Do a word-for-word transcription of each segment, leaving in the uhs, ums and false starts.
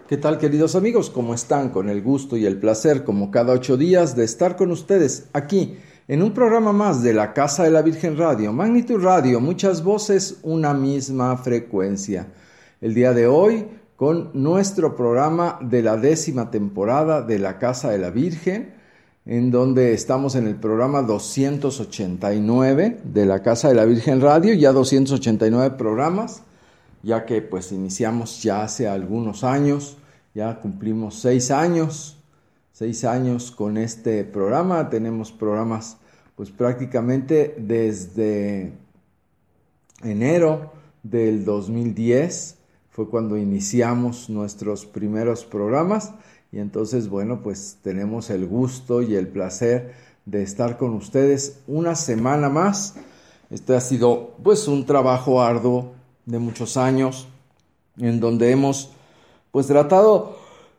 ¿Qué tal, queridos amigos? ¿Cómo están? Con el gusto y el placer, como cada ocho días, de estar con ustedes aquí en un programa más de la Casa de la Virgen Radio, Magnitud Radio, muchas voces, una misma frecuencia. El día de hoy, con nuestro programa de la décima temporada de la Casa de la Virgen, en donde estamos en el programa doscientos ochenta y nueve de la Casa de la Virgen Radio, ya doscientos ochenta y nueve programas, ya que pues iniciamos ya hace algunos años. Ya cumplimos seis años, seis años con este programa. Tenemos programas pues prácticamente desde enero del dos mil diez, fue cuando iniciamos nuestros primeros programas. Y entonces, bueno, pues tenemos el gusto y el placer de estar con ustedes una semana más. Este ha sido pues un trabajo arduo de muchos años, en donde hemos pues tratado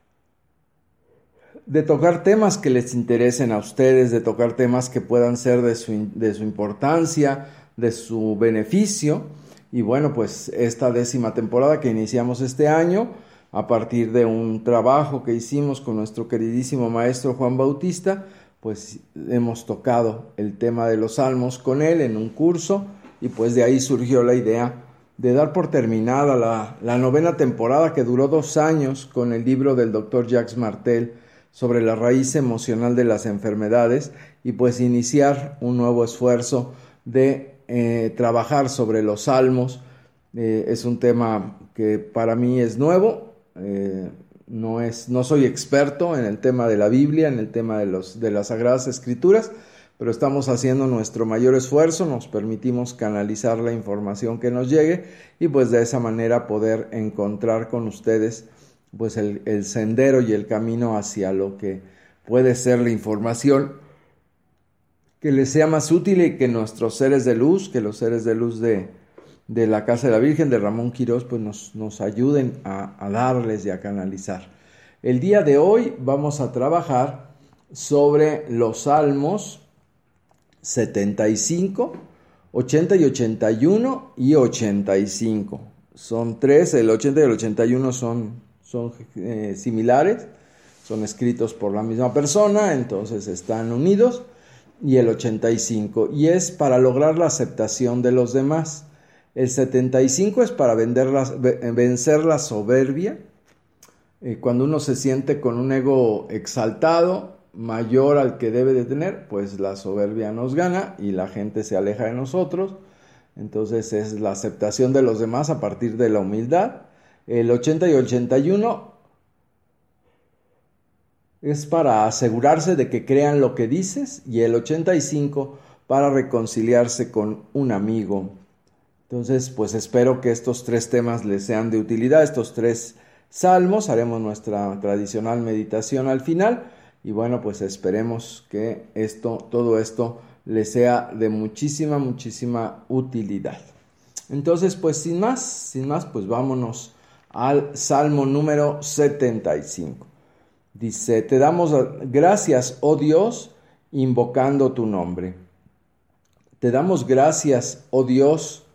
de tocar temas que les interesen a ustedes, de tocar temas que puedan ser de su, de su importancia, de su beneficio. Y bueno, pues esta décima temporada que iniciamos este año, a partir de un trabajo que hicimos con nuestro queridísimo maestro Juan Bautista, pues hemos tocado el tema de los salmos con él en un curso, y pues de ahí surgió la idea de dar por terminada la, la novena temporada, que duró dos años, con el libro del doctor Jacques Martel sobre la raíz emocional de las enfermedades, y pues iniciar un nuevo esfuerzo de eh, trabajar sobre los salmos. Eh, es un tema que para mí es nuevo, eh, no, es, no soy experto en el tema de la Biblia, en el tema de, los, de las Sagradas Escrituras, pero estamos haciendo nuestro mayor esfuerzo, nos permitimos canalizar la información que nos llegue, y pues de esa manera poder encontrar con ustedes pues el, el sendero y el camino hacia lo que puede ser la información que les sea más útil, y que nuestros seres de luz, que los seres de luz de, de la Casa de la Virgen, de Ramón Quirós, pues nos, nos ayuden a, a darles y a canalizar. El día de hoy vamos a trabajar sobre los salmos setenta y cinco, ochenta y ochenta y uno y ochenta y cinco. Son tres, el ochenta y el ochenta y uno son, son eh, similares, son escritos por la misma persona, entonces están unidos, y el ochenta y cinco, y es para lograr la aceptación de los demás. El setenta y cinco es para vender la, vencer la soberbia, eh, cuando uno se siente con un ego exaltado, mayor al que debe de tener, pues la soberbia nos gana y la gente se aleja de nosotros. Entonces es la aceptación de los demás a partir de la humildad. El ochenta y ochenta y uno es para asegurarse de que crean lo que dices, y el ochenta y cinco para reconciliarse con un amigo. Entonces, pues espero que estos tres temas les sean de utilidad, estos tres salmos. Haremos nuestra tradicional meditación al final. Y bueno, pues esperemos que esto, todo esto les sea de muchísima, muchísima utilidad. Entonces, pues sin más, sin más, pues vámonos al Salmo número setenta y cinco. Dice: te damos gracias, oh Dios, invocando tu nombre. Te damos gracias, oh Dios.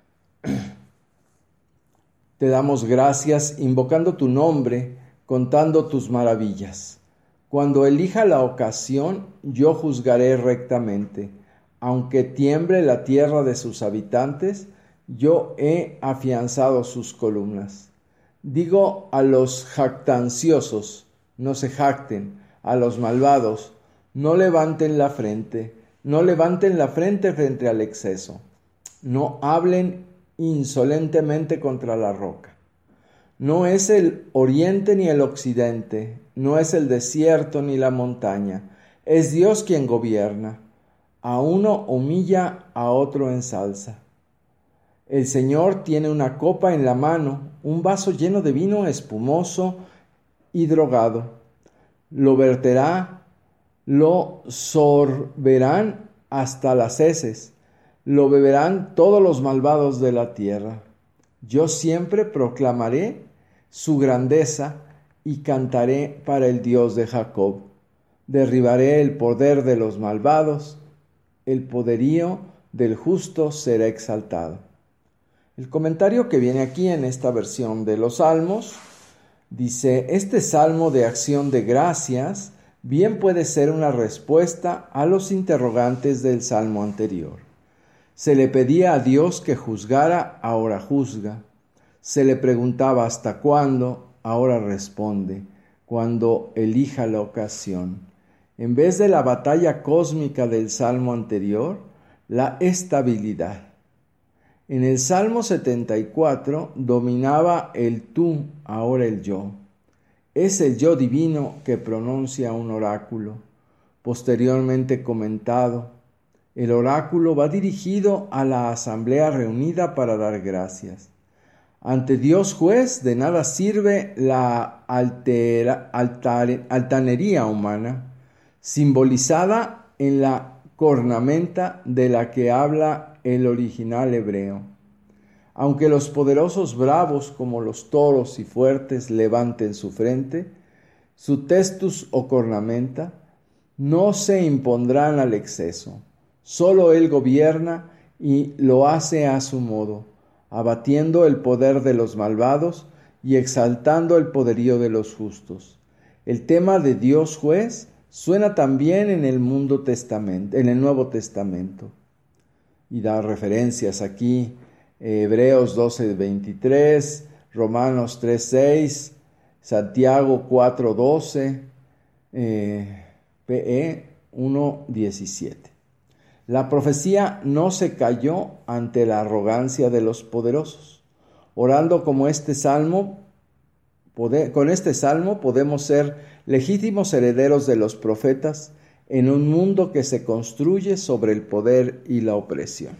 Te damos gracias invocando tu nombre, contando tus maravillas. Cuando elija la ocasión, yo juzgaré rectamente. Aunque tiemble la tierra de sus habitantes, yo he afianzado sus columnas. Digo a los jactanciosos, no se jacten; a los malvados, no levanten la frente, no levanten la frente frente al exceso. No hablen insolentemente contra la roca. No es el oriente ni el occidente, no es el desierto ni la montaña. Es Dios quien gobierna. A uno humilla, a otro ensalza. El Señor tiene una copa en la mano, un vaso lleno de vino espumoso y drogado. Lo verterá, lo sorberán hasta las heces, lo beberán todos los malvados de la tierra. Yo siempre proclamaré su grandeza y cantaré para el Dios de Jacob. Derribaré el poder de los malvados, el poderío del justo será exaltado. El comentario que viene aquí en esta versión de los Salmos Dice, este salmo de acción de gracias bien puede ser una respuesta a los interrogantes del salmo anterior. Se le pedía a Dios que juzgara, ahora juzga. Se le preguntaba hasta cuándo, ahora responde, cuando elija la ocasión. En vez de la batalla cósmica del salmo anterior, la estabilidad. En el Salmo setenta y cuatro dominaba el tú, ahora el yo. Es el yo divino que pronuncia un oráculo, posteriormente comentado. El oráculo va dirigido a la asamblea reunida para dar gracias. Ante Dios juez de nada sirve la altera, altar, altanería humana, simbolizada en la cornamenta de la que habla el original hebreo. Aunque los poderosos bravos como los toros y fuertes levanten su frente, su testus o cornamenta, no se impondrán al exceso. Solo él gobierna y lo hace a su modo, abatiendo el poder de los malvados y exaltando el poderío de los justos. El tema de Dios juez suena también en el mundo testamento, en el Nuevo Testamento. Y da referencias aquí, eh, Hebreos doce veintitrés, Romanos tres seis, Santiago cuatro doce, eh, P E uno diecisiete. La profecía no se cayó ante la arrogancia de los poderosos. Orando como este salmo, pode, con este salmo podemos ser legítimos herederos de los profetas en un mundo que se construye sobre el poder y la opresión.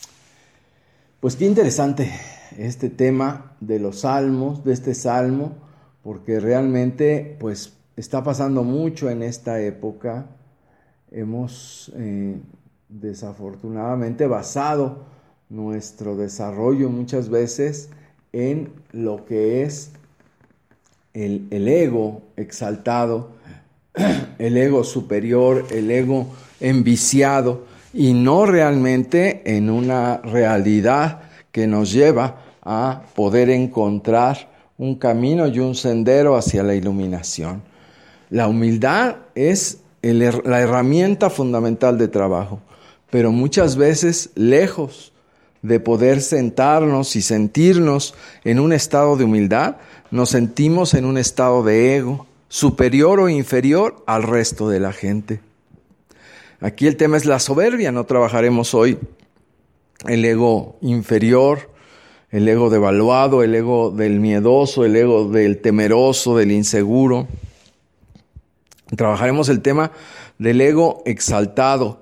Pues qué interesante este tema de los salmos, de este salmo, porque realmente pues está pasando mucho en esta época. Hemos eh, desafortunadamente basado nuestro desarrollo muchas veces en lo que es el, el ego exaltado, el ego superior, el ego enviciado, y no realmente en una realidad que nos lleva a poder encontrar un camino y un sendero hacia la iluminación. La humildad es el, la herramienta fundamental de trabajo, pero muchas veces lejos de poder sentarnos y sentirnos en un estado de humildad, nos sentimos en un estado de ego, superior o inferior al resto de la gente. Aquí el tema es la soberbia, no trabajaremos hoy el ego inferior, el ego devaluado, el ego del miedoso, el ego del temeroso, del inseguro. Trabajaremos el tema del ego exaltado,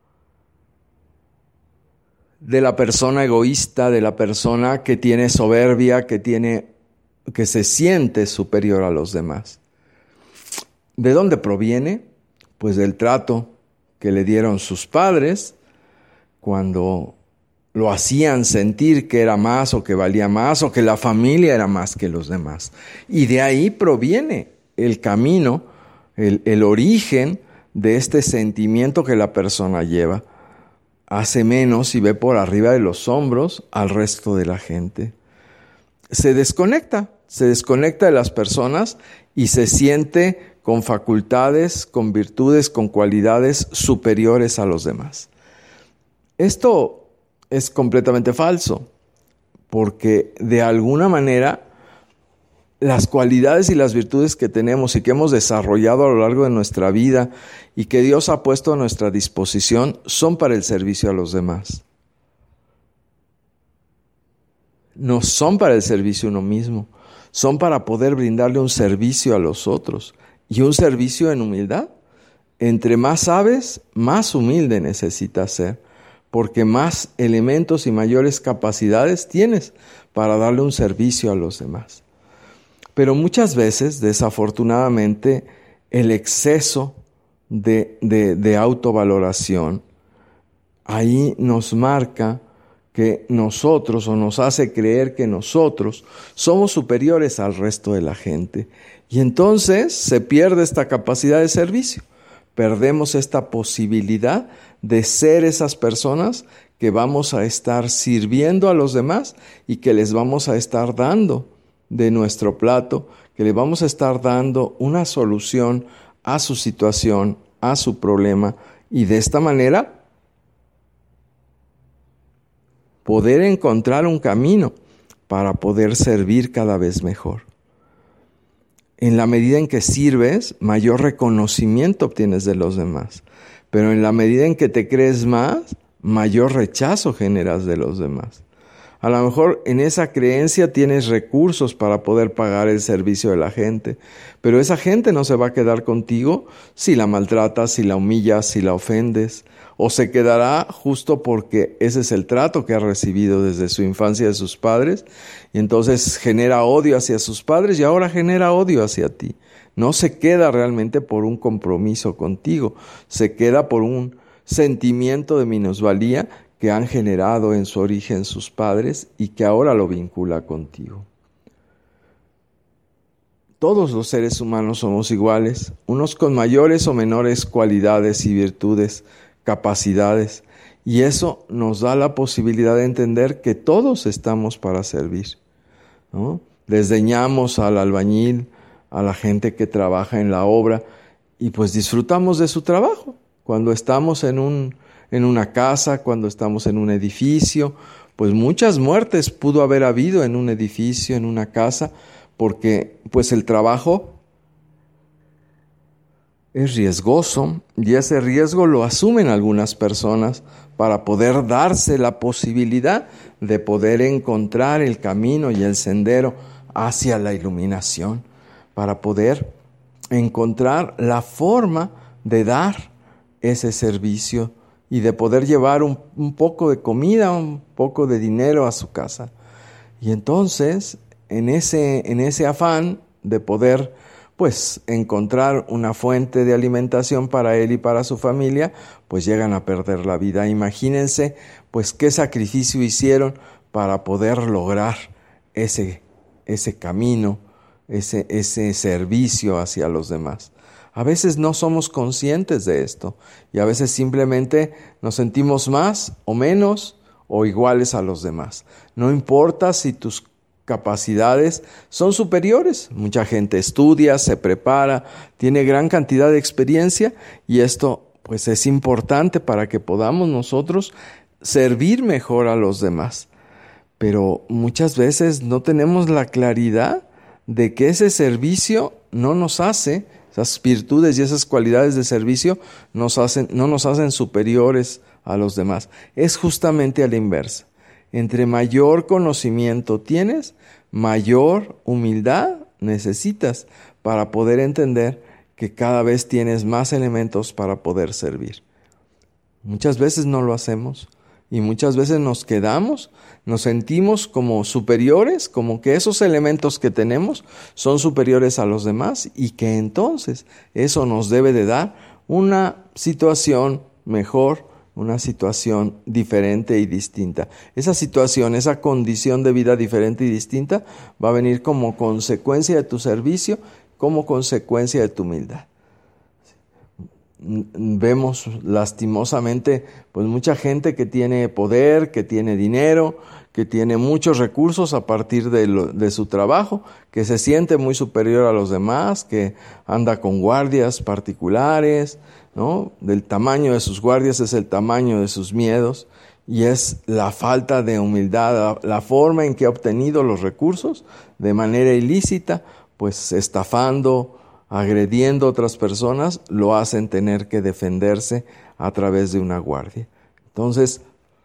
de la persona egoísta, de la persona que tiene soberbia, que tiene, que se siente superior a los demás. ¿De dónde proviene? Pues del trato que le dieron sus padres cuando lo hacían sentir que era más o que valía más o que la familia era más que los demás. Y de ahí proviene el camino, el, el origen de este sentimiento que la persona lleva. Hace menos y ve por arriba de los hombros al resto de la gente. Se desconecta, se desconecta de las personas y se siente con facultades, con virtudes, con cualidades superiores a los demás. Esto es completamente falso, porque de alguna manera las cualidades y las virtudes que tenemos y que hemos desarrollado a lo largo de nuestra vida y que Dios ha puesto a nuestra disposición son para el servicio a los demás. No son para el servicio a uno mismo, son para poder brindarle un servicio a los otros y un servicio en humildad. Entre más sabes, más humilde necesitas ser, porque más elementos y mayores capacidades tienes para darle un servicio a los demás. Pero muchas veces, desafortunadamente, el exceso de, de, de autovaloración ahí nos marca que nosotros, o nos hace creer que nosotros somos superiores al resto de la gente. Y entonces se pierde esta capacidad de servicio. Perdemos esta posibilidad de ser esas personas que vamos a estar sirviendo a los demás y que les vamos a estar dando de nuestro plato, que que le vamos a estar dando una solución a su situación, a su problema, y de esta manera poder encontrar un camino para poder servir cada vez mejor. En la medida en que sirves, mayor reconocimiento obtienes de los demás. Pero en la medida en que te crees más, mayor rechazo generas de los demás. A lo mejor en esa creencia tienes recursos para poder pagar el servicio de la gente, pero esa gente no se va a quedar contigo si la maltratas, si la humillas, si la ofendes, o se quedará justo porque ese es el trato que ha recibido desde su infancia de sus padres, y entonces genera odio hacia sus padres y ahora genera odio hacia ti. No se queda realmente por un compromiso contigo, se queda por un sentimiento de minusvalía que han generado en su origen sus padres y que ahora lo vincula contigo. Todos los seres humanos somos iguales, unos con mayores o menores cualidades y virtudes, capacidades, y eso nos da la posibilidad de entender que todos estamos para servir, ¿no? Desdeñamos al albañil, a la gente que trabaja en la obra, y pues disfrutamos de su trabajo. Cuando estamos en un en una casa, cuando estamos en un edificio, pues muchas muertes pudo haber habido en un edificio, en una casa, porque pues el trabajo es riesgoso y ese riesgo lo asumen algunas personas para poder darse la posibilidad de poder encontrar el camino y el sendero hacia la iluminación, para poder encontrar la forma de dar ese servicio y de poder llevar un, un poco de comida, un poco de dinero a su casa. Y entonces, en ese, en ese afán de poder, pues, encontrar una fuente de alimentación para él y para su familia, pues llegan a perder la vida. Imagínense, pues, qué sacrificio hicieron para poder lograr ese, ese camino, ese, ese servicio hacia los demás. A veces no somos conscientes de esto y a veces simplemente nos sentimos más o menos o iguales a los demás. No importa si tus capacidades son superiores. Mucha gente estudia, se prepara, tiene gran cantidad de experiencia y esto pues es importante para que podamos nosotros servir mejor a los demás. Pero muchas veces no tenemos la claridad de que ese servicio no nos hace, esas virtudes y esas cualidades de servicio nos hacen, no nos hacen superiores a los demás. Es justamente a la inversa. Entre mayor conocimiento tienes, mayor humildad necesitas para poder entender que cada vez tienes más elementos para poder servir. Muchas veces no lo hacemos y muchas veces nos quedamos, nos sentimos como superiores, como que esos elementos que tenemos son superiores a los demás y que entonces eso nos debe de dar una situación mejor, una situación diferente y distinta. Esa situación, esa condición de vida diferente y distinta va a venir como consecuencia de tu servicio, como consecuencia de tu humildad. Vemos lastimosamente pues mucha gente que tiene poder, que tiene dinero, que tiene muchos recursos a partir de, lo, de su trabajo, que se siente muy superior a los demás, que anda con guardias particulares, ¿no? Del tamaño de sus guardias es el tamaño de sus miedos y es la falta de humildad, la, la forma en que ha obtenido los recursos de manera ilícita, pues estafando, agrediendo a otras personas, lo hacen tener que defenderse a través de una guardia. Entonces,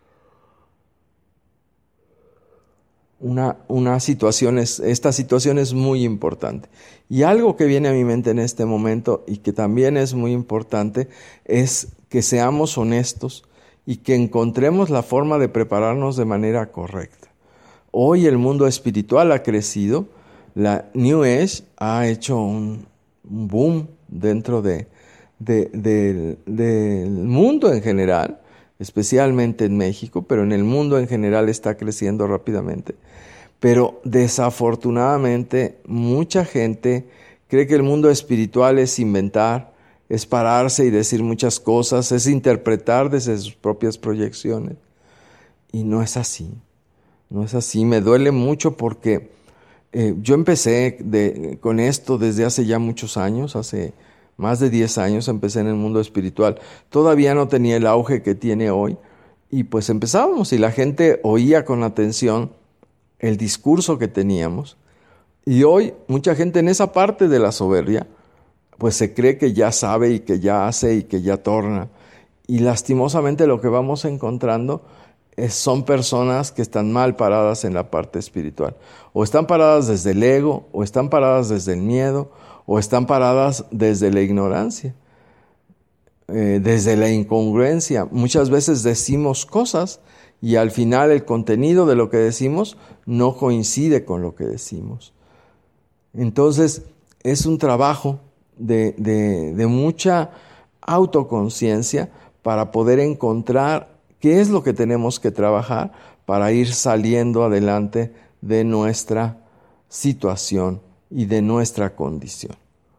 una, una situación es, esta situación es muy importante. Y algo que viene a mi mente en este momento y que también es muy importante es que seamos honestos y que encontremos la forma de prepararnos de manera correcta. Hoy el mundo espiritual ha crecido, la New Age ha hecho un un boom dentro de, de, de, del mundo en general, especialmente en México, pero en el mundo en general está creciendo rápidamente. Pero desafortunadamente mucha gente cree que el mundo espiritual es inventar, es pararse y decir muchas cosas, es interpretar desde sus propias proyecciones. Y no es así, no es así. Me duele mucho porque Eh, yo empecé de, con esto desde hace ya muchos años, hace más de diez años empecé en el mundo espiritual. Todavía no tenía el auge que tiene hoy y pues empezábamos y la gente oía con atención el discurso que teníamos. Y hoy mucha gente en esa parte de la soberbia pues se cree que ya sabe y que ya hace y que ya torna. Y lastimosamente lo que vamos encontrando es, son personas que están mal paradas en la parte espiritual. O están paradas desde el ego, o están paradas desde el miedo, o están paradas desde la ignorancia, eh, desde la incongruencia. Muchas veces decimos cosas y al final el contenido de lo que decimos no coincide con lo que decimos. Entonces es un trabajo de, de, de mucha autoconciencia para poder encontrar qué es lo que tenemos que trabajar para ir saliendo adelante de nuestra situación y de nuestra condición.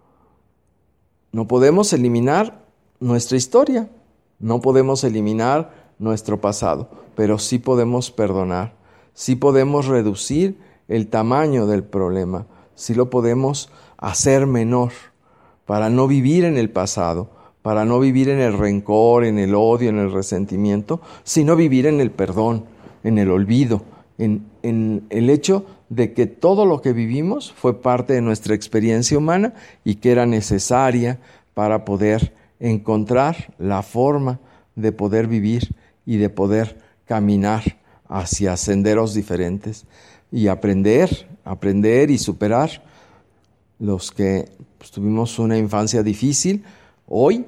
No podemos eliminar nuestra historia, no podemos eliminar nuestro pasado, pero sí podemos perdonar, sí podemos reducir el tamaño del problema, sí lo podemos hacer menor para no vivir en el pasado, para no vivir en el rencor, en el odio, en el resentimiento, sino vivir en el perdón, en el olvido, en, en el hecho de que todo lo que vivimos fue parte de nuestra experiencia humana y que era necesaria para poder encontrar la forma de poder vivir y de poder caminar hacia senderos diferentes y aprender, aprender y superar. Los que pues, tuvimos una infancia difícil, hoy,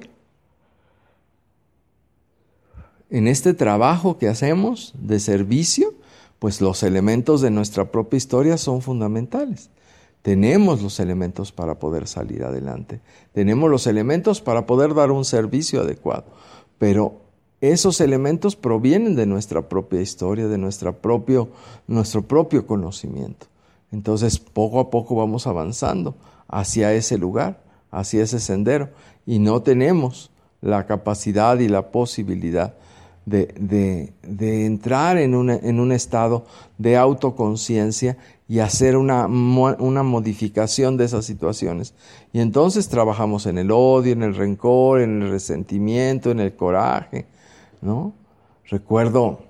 en este trabajo que hacemos de servicio, pues los elementos de nuestra propia historia son fundamentales. Tenemos los elementos para poder salir adelante. Tenemos los elementos para poder dar un servicio adecuado. Pero esos elementos provienen de nuestra propia historia, de nuestra propio, nuestro propio conocimiento. Entonces, poco a poco vamos avanzando hacia ese lugar, hacia ese sendero. Y no tenemos la capacidad y la posibilidad de, de, de entrar en, una, en un estado de autoconciencia y hacer una, una modificación de esas situaciones. Y entonces trabajamos en el odio, en el rencor, en el resentimiento, en el coraje, ¿no? Recuerdo,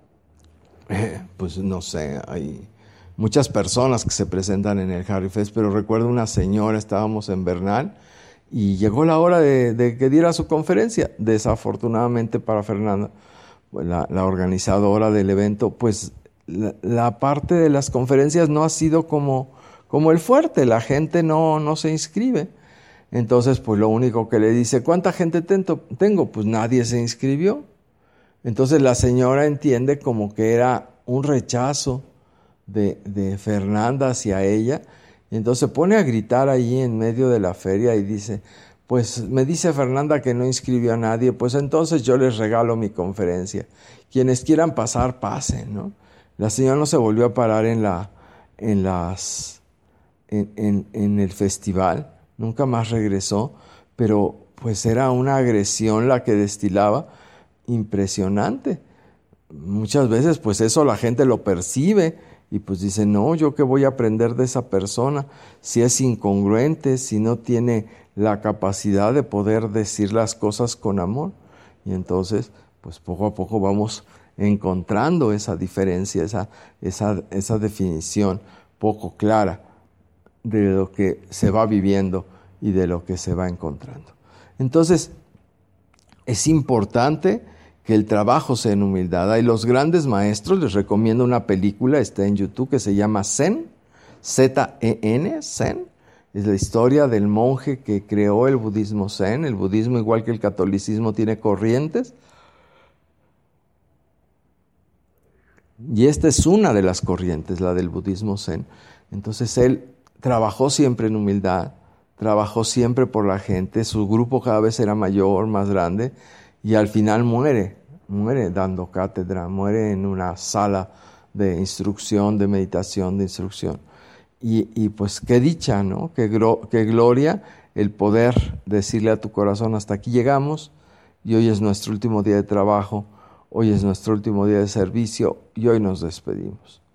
eh, pues no sé, hay muchas personas que se presentan en el Harry Fest, pero recuerdo una señora, estábamos en Bernal, y llegó la hora de, de que diera su conferencia. Desafortunadamente para Fernanda, la, la organizadora del evento, pues la, la parte de las conferencias no ha sido como, como el fuerte, la gente no, no se inscribe. Entonces, pues lo único que le dice, ¿cuánta gente tento, tengo? Pues nadie se inscribió. Entonces la señora entiende como que era un rechazo de, de Fernanda hacia ella. Y entonces se pone a gritar allí en medio de la feria y dice, pues me dice Fernanda que no inscribió a nadie, pues entonces yo les regalo mi conferencia. Quienes quieran pasar, pasen, ¿no? La señora no se volvió a parar en la, en las, en, en, en el festival, nunca más regresó, pero pues era una agresión la que destilaba impresionante. Muchas veces pues eso la gente lo percibe y pues dice, no, ¿yo qué voy a aprender de esa persona? Si es incongruente, si no tiene la capacidad de poder decir las cosas con amor. Y entonces, pues poco a poco vamos encontrando esa diferencia, esa, esa, esa definición poco clara de lo que se va viviendo y de lo que se va encontrando. Entonces, es importante que el trabajo sea en humildad. Hay los grandes maestros, les recomiendo una película, está en YouTube, que se llama Zen, Z E N, Zen. Es la historia del monje que creó el budismo Zen. El budismo, igual que el catolicismo, tiene corrientes. Y esta es una de las corrientes, la del budismo Zen. Entonces él trabajó siempre en humildad, trabajó siempre por la gente, su grupo cada vez era mayor, más grande, y al final muere, muere dando cátedra, muere en una sala de instrucción, de meditación, de instrucción. Y, y pues qué dicha, ¿no? Qué, gro- qué gloria el poder decirle a tu corazón, hasta aquí llegamos, y hoy es nuestro último día de trabajo, hoy es nuestro último día de servicio, y hoy nos despedimos.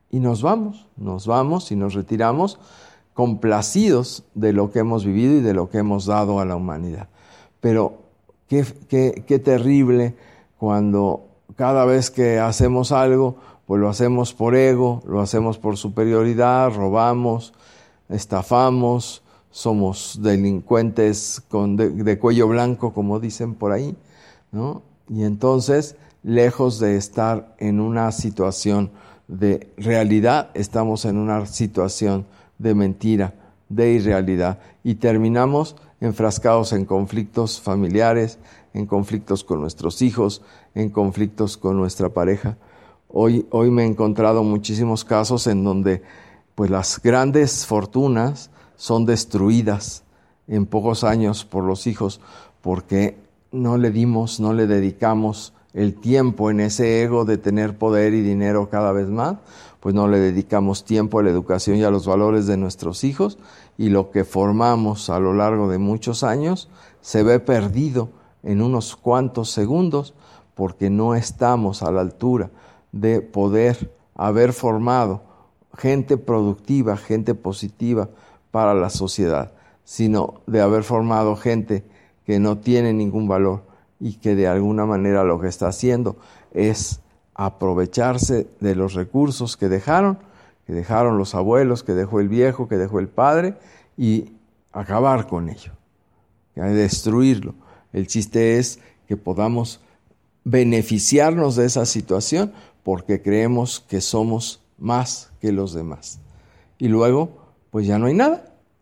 y nos vamos, nos vamos y nos retiramos complacidos de lo que hemos vivido y de lo que hemos dado a la humanidad. Pero qué, qué, qué terrible cuando cada vez que hacemos algo, pues lo hacemos por ego, lo hacemos por superioridad, robamos, estafamos, somos delincuentes con de, de cuello blanco, como dicen por ahí, ¿no? Y entonces, lejos de estar en una situación de realidad, estamos en una situación de mentira, de irrealidad, y terminamos enfrascados en conflictos familiares, en conflictos con nuestros hijos, en conflictos con nuestra pareja. Hoy, hoy me he encontrado muchísimos casos en donde pues las grandes fortunas son destruidas en pocos años por los hijos porque no le dimos, no le dedicamos el tiempo en ese ego de tener poder y dinero cada vez más, pues no le dedicamos tiempo a la educación y a los valores de nuestros hijos, y lo que formamos a lo largo de muchos años se ve perdido en unos cuantos segundos porque no estamos a la altura de poder haber formado gente productiva, gente positiva para la sociedad, sino de haber formado gente que no tiene ningún valor y que de alguna manera lo que está haciendo es aprovecharse de los recursos que dejaron, que dejaron los abuelos, que dejó el viejo, que dejó el padre, y acabar con ello, destruirlo. El chiste es que podamos beneficiarnos de esa situación porque creemos que somos más que los demás. Y luego, pues ya no hay nada.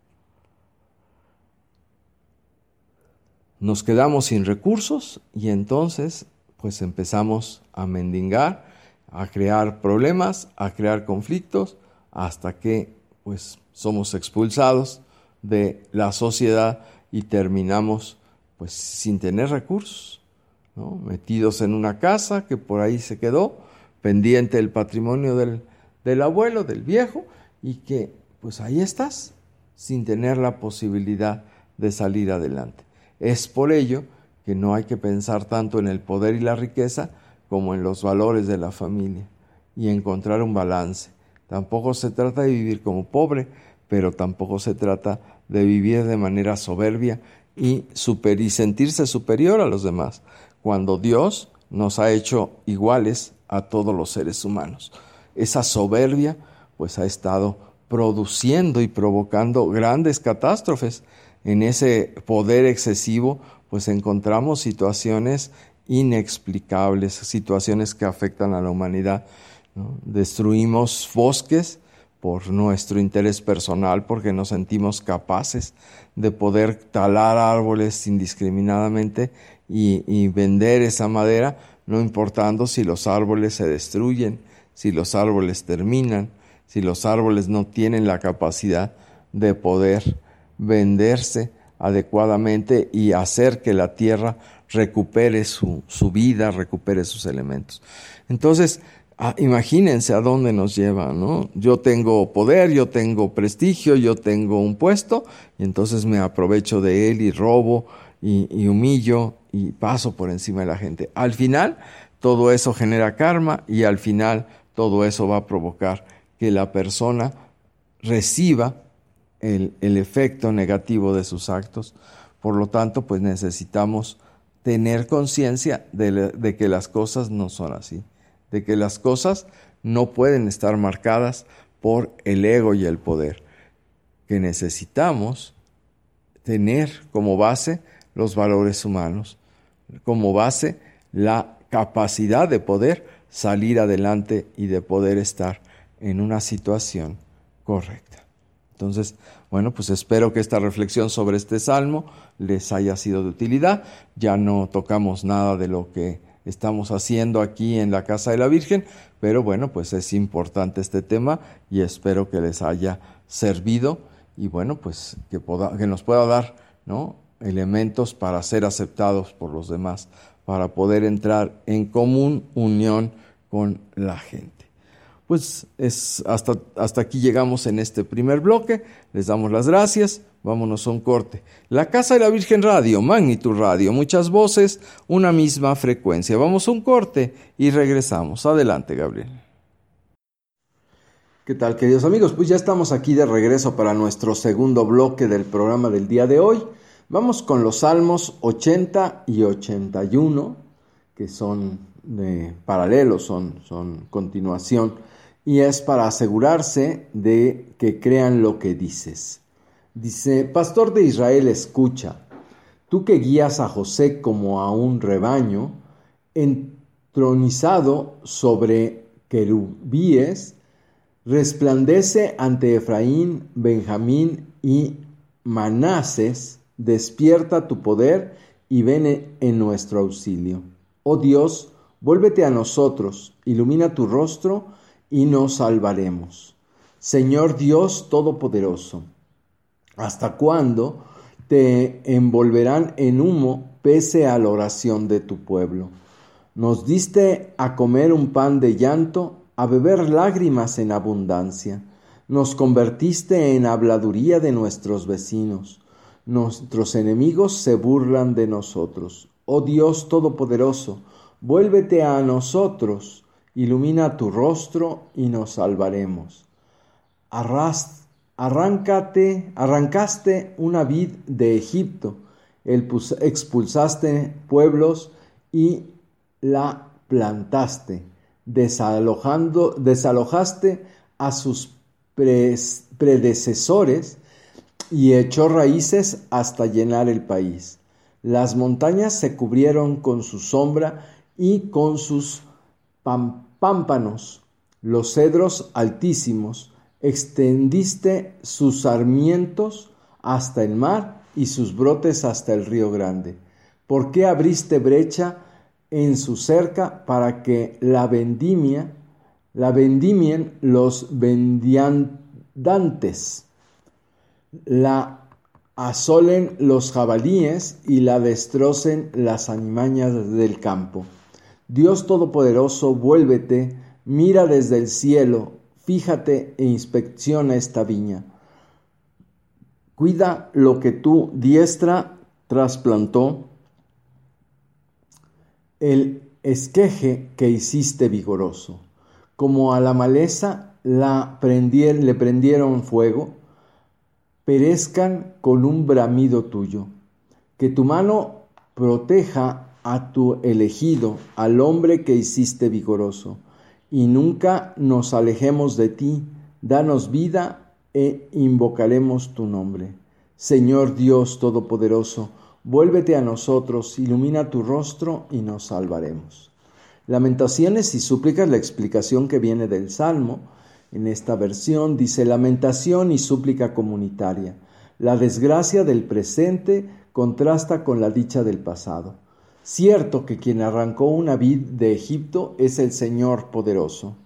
Nos quedamos sin recursos y entonces pues empezamos a mendigar, a crear problemas, a crear conflictos, hasta que pues somos expulsados de la sociedad y terminamos pues sin tener recursos, ¿no? Metidos en una casa que por ahí se quedó, pendiente del patrimonio del, del abuelo, del viejo, y que pues ahí estás, sin tener la posibilidad de salir adelante. Es por ello que no hay que pensar tanto en el poder y la riqueza como en los valores de la familia y encontrar un balance. Tampoco se trata de vivir como pobre, pero tampoco se trata de vivir de manera soberbia y, super, y sentirse superior a los demás, cuando Dios nos ha hecho iguales a todos los seres humanos. Esa soberbia pues ha estado produciendo y provocando grandes catástrofes. En ese poder excesivo pues encontramos situaciones inexplicables, situaciones que afectan a la humanidad, ¿no? Destruimos bosques por nuestro interés personal, porque nos sentimos capaces de poder talar árboles indiscriminadamente y, y vender esa madera, no importando si los árboles se destruyen, si los árboles terminan, si los árboles no tienen la capacidad de poder venderse adecuadamente y hacer que la tierra recupere su, su vida, recupere sus elementos. Entonces, ah, imagínense a dónde nos lleva, ¿no? Yo tengo poder, yo tengo prestigio, yo tengo un puesto, y entonces me aprovecho de él y robo y, y humillo y paso por encima de la gente. Al final, todo eso genera karma y al final todo eso va a provocar que la persona reciba El, el efecto negativo de sus actos. Por lo tanto, pues necesitamos tener conciencia de, de que las cosas no son así, de que las cosas no pueden estar marcadas por el ego y el poder, que necesitamos tener como base los valores humanos, como base la capacidad de poder salir adelante y de poder estar en una situación correcta. Entonces, bueno, pues espero que esta reflexión sobre este salmo les haya sido de utilidad. Ya no tocamos nada de lo que estamos haciendo aquí en la Casa de la Virgen, pero bueno, pues es importante este tema y espero que les haya servido y bueno, pues que, poda, que nos pueda dar, ¿no?, elementos para ser aceptados por los demás, para poder entrar en común unión con la gente. Pues es hasta, hasta aquí llegamos en este primer bloque. Les damos las gracias. Vámonos a un corte. La Casa de la Virgen Radio, Magnitud Radio, muchas voces, una misma frecuencia. Vamos a un corte y regresamos. Adelante, Gabriel. ¿Qué tal, queridos amigos? Pues ya estamos aquí de regreso para nuestro segundo bloque del programa del día de hoy. Vamos con los Salmos ochenta y ochenta y uno, que son de paralelos, son, son continuación, y es para asegurarse de que crean lo que dices. Dice: Pastor de Israel, escucha, tú que guías a José como a un rebaño, entronizado sobre querubíes, resplandece ante Efraín, Benjamín y Manases, despierta tu poder y ven en nuestro auxilio. Oh Dios, vuélvete a nosotros, ilumina tu rostro y nos salvaremos. Señor Dios Todopoderoso, ¿hasta cuándo te envolverán en humo pese a la oración de tu pueblo? Nos diste a comer un pan de llanto, a beber lágrimas en abundancia. Nos convertiste en habladuría de nuestros vecinos. Nuestros enemigos se burlan de nosotros. Oh Dios Todopoderoso, vuélvete a nosotros, ilumina tu rostro y nos salvaremos. Arras, arráncate, arrancaste una vid de Egipto, expulsaste pueblos y la plantaste. Desalojando, desalojaste a sus predecesores y echó raíces hasta llenar el país. Las montañas se cubrieron con su sombra y con sus pámpanos. Los cedros altísimos, extendiste sus sarmientos hasta el mar y sus brotes hasta el río grande. ¿Por qué abriste brecha en su cerca para que la vendimia, la vendimien los vendiandantes, la asolen los jabalíes y la destrocen las animañas del campo? Dios Todopoderoso, vuélvete, mira desde el cielo, fíjate e inspecciona esta viña. Cuida lo que tu diestra trasplantó, el esqueje que hiciste vigoroso. Como a la maleza la prendier, le prendieron fuego, perezcan con un bramido tuyo. Que tu mano proteja a tu elegido, al hombre que hiciste vigoroso, y nunca nos alejemos de ti. Danos vida e invocaremos tu nombre. Señor Dios Todopoderoso, vuélvete a nosotros, ilumina tu rostro y nos salvaremos. Lamentaciones y súplicas, la explicación que viene del Salmo. En esta versión dice: lamentación y súplica comunitaria. La desgracia del presente contrasta con la dicha del pasado. Cierto que quien arrancó una vid de Egipto es el Señor poderoso,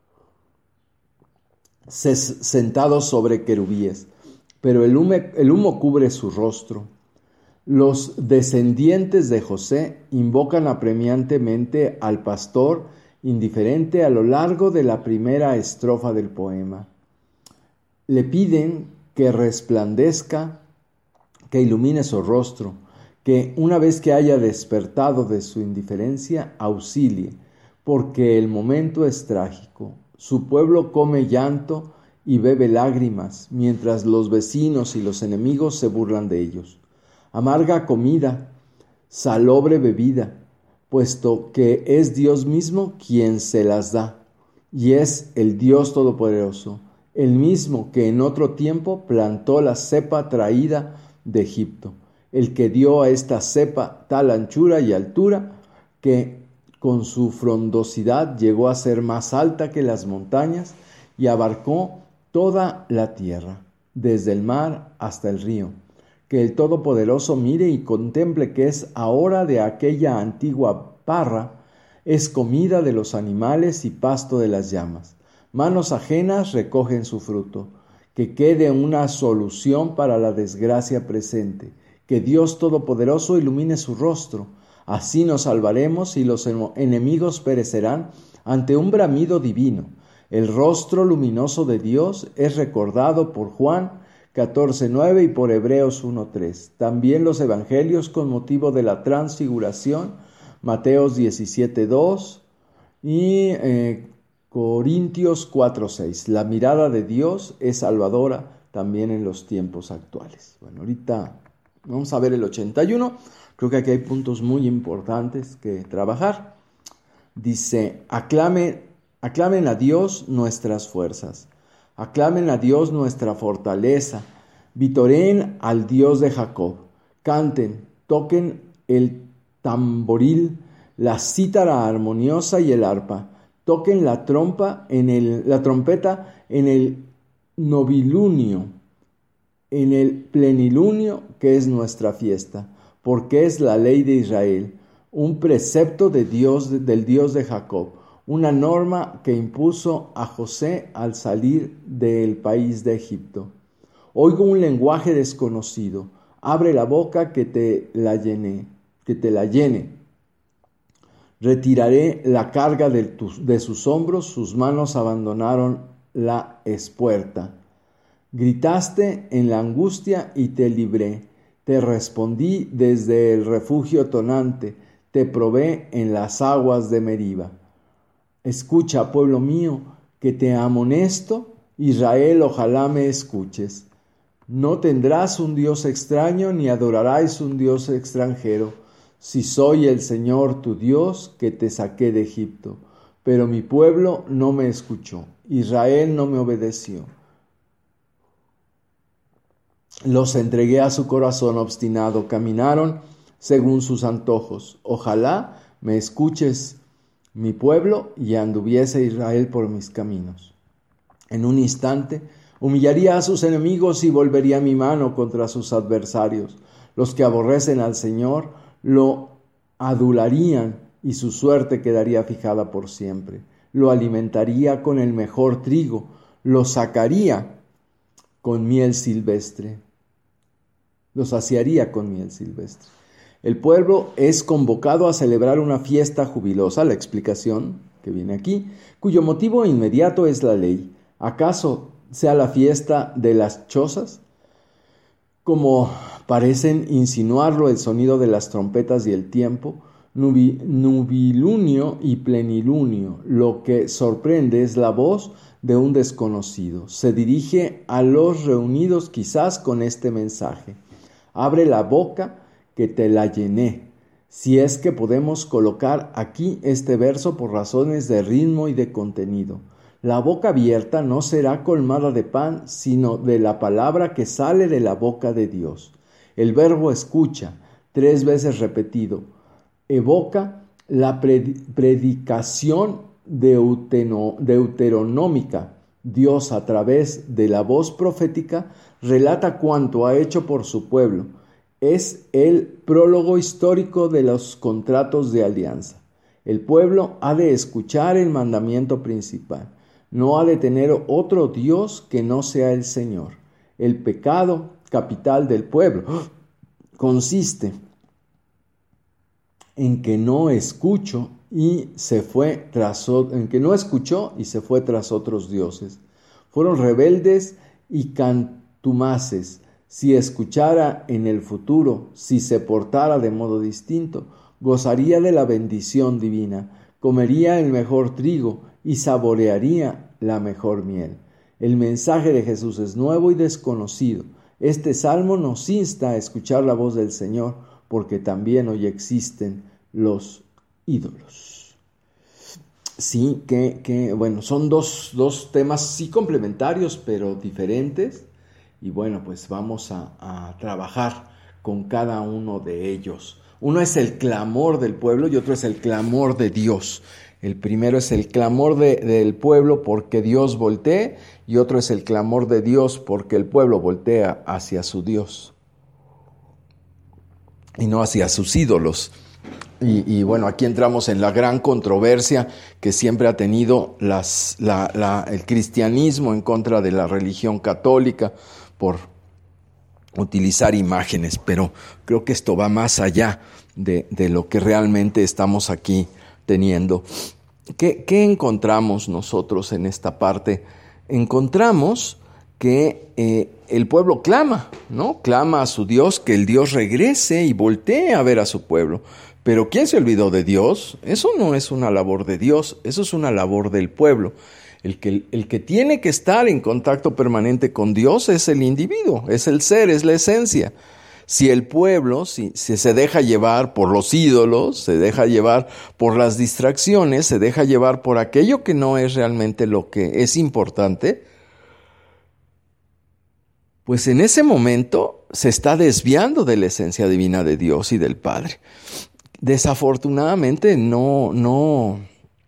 sentado sobre querubíes, pero el humo, el humo cubre su rostro. Los descendientes de José invocan apremiantemente al pastor indiferente a lo largo de la primera estrofa del poema. Le piden que resplandezca, que ilumine su rostro, que una vez que haya despertado de su indiferencia, auxilie, porque el momento es trágico. Su pueblo come llanto y bebe lágrimas, mientras los vecinos y los enemigos se burlan de ellos. Amarga comida, salobre bebida, puesto que es Dios mismo quien se las da, y es el Dios Todopoderoso, el mismo que en otro tiempo plantó la cepa traída de Egipto, el que dio a esta cepa tal anchura y altura que con su frondosidad llegó a ser más alta que las montañas y abarcó toda la tierra, desde el mar hasta el río. Que el Todopoderoso mire y contemple que es ahora de aquella antigua parra, es comida de los animales y pasto de las llamas. Manos ajenas recogen su fruto. Que quede una solución para la desgracia presente. Que Dios Todopoderoso ilumine su rostro. Así nos salvaremos y los enemigos perecerán ante un bramido divino. El rostro luminoso de Dios es recordado por Juan catorce nueve y por Hebreos uno tres. También los evangelios con motivo de la transfiguración, Mateos diecisiete dos y eh, Corintios cuatro seis. La mirada de Dios es salvadora también en los tiempos actuales. Bueno, ahorita vamos a ver el ochenta y uno. Creo que aquí hay puntos muy importantes que trabajar. Dice, aclame, aclamen a Dios nuestras fuerzas. Aclamen a Dios nuestra fortaleza. Vitoreen al Dios de Jacob. Canten, toquen el tamboril, la cítara armoniosa y el arpa. Toquen la trompa en el, la trompeta en el novilunio, en el plenilunio, que es nuestra fiesta, porque es la ley de Israel, un precepto de Dios, del Dios de Jacob, una norma que impuso a José al salir del país de Egipto. Oigo un lenguaje desconocido. Abre la boca que te la llene, que te la llene. Retiraré la carga de, tus, de sus hombros, sus manos abandonaron la espuerta. Gritaste en la angustia y te libré. Te respondí desde el refugio tonante, te probé en las aguas de Meriba. Escucha, pueblo mío, que te amonesto, Israel, ojalá me escuches. No tendrás un Dios extraño, ni adorarás un Dios extranjero, si soy el Señor tu Dios, que te saqué de Egipto. Pero mi pueblo no me escuchó, Israel no me obedeció. Los entregué a su corazón obstinado, caminaron según sus antojos. Ojalá me escuches, mi pueblo, y anduviese Israel por mis caminos. En un instante humillaría a sus enemigos y volvería mi mano contra sus adversarios. Los que aborrecen al Señor lo adularían y su suerte quedaría fijada por siempre. Lo alimentaría con el mejor trigo, lo sacaría con miel silvestre. Lo saciaría con miel silvestre. El pueblo es convocado a celebrar una fiesta jubilosa, la explicación que viene aquí, cuyo motivo inmediato es la ley. ¿Acaso sea la fiesta de las chozas? Como parecen insinuarlo el sonido de las trompetas y el tiempo, nubi, nubilunio y plenilunio, lo que sorprende es la voz de un desconocido. Se dirige a los reunidos quizás con este mensaje. Abre la boca que te la llené. Si es que podemos colocar aquí este verso por razones de ritmo y de contenido. La boca abierta no será colmada de pan, sino de la palabra que sale de la boca de Dios. El verbo escucha, tres veces repetido, evoca la predicación deuteno, deuteronómica. Dios, a través de la voz profética, relata cuanto ha hecho por su pueblo. Es el prólogo histórico de los contratos de alianza. El pueblo ha de escuchar el mandamiento principal. No ha de tener otro Dios que no sea el Señor. El pecado capital del pueblo consiste en que no escucho y se fue tras en que no escuchó y se fue tras otros dioses. Fueron rebeldes y contumaces. Si escuchara en el futuro, si se portara de modo distinto, gozaría de la bendición divina, comería el mejor trigo y saborearía la mejor miel. El mensaje de Jesús es nuevo y desconocido. Este salmo nos insta a escuchar la voz del Señor, porque también hoy existen los ídolos. Sí, que, que bueno, son dos, dos temas sí complementarios, pero diferentes. Y bueno, pues vamos a, a trabajar con cada uno de ellos. Uno es el clamor del pueblo y otro es el clamor de Dios. El primero es el clamor de, del pueblo porque Dios voltee, y otro es el clamor de Dios porque el pueblo voltea hacia su Dios y no hacia sus ídolos. Y, y bueno, aquí entramos en la gran controversia que siempre ha tenido las, la, la, el cristianismo en contra de la religión católica por utilizar imágenes, pero creo que esto va más allá de, de lo que realmente estamos aquí teniendo. ¿Qué, qué encontramos nosotros en esta parte? Encontramos que eh, el pueblo clama, ¿no? Clama a su Dios, que el Dios regrese y voltee a ver a su pueblo. Pero ¿quién se olvidó de Dios? Eso no es una labor de Dios, eso es una labor del pueblo. El que, el que tiene que estar en contacto permanente con Dios es el individuo, es el ser, es la esencia. Si el pueblo, si, si se deja llevar por los ídolos, se deja llevar por las distracciones, se deja llevar por aquello que no es realmente lo que es importante, pues en ese momento se está desviando de la esencia divina de Dios y del Padre. Desafortunadamente no, no,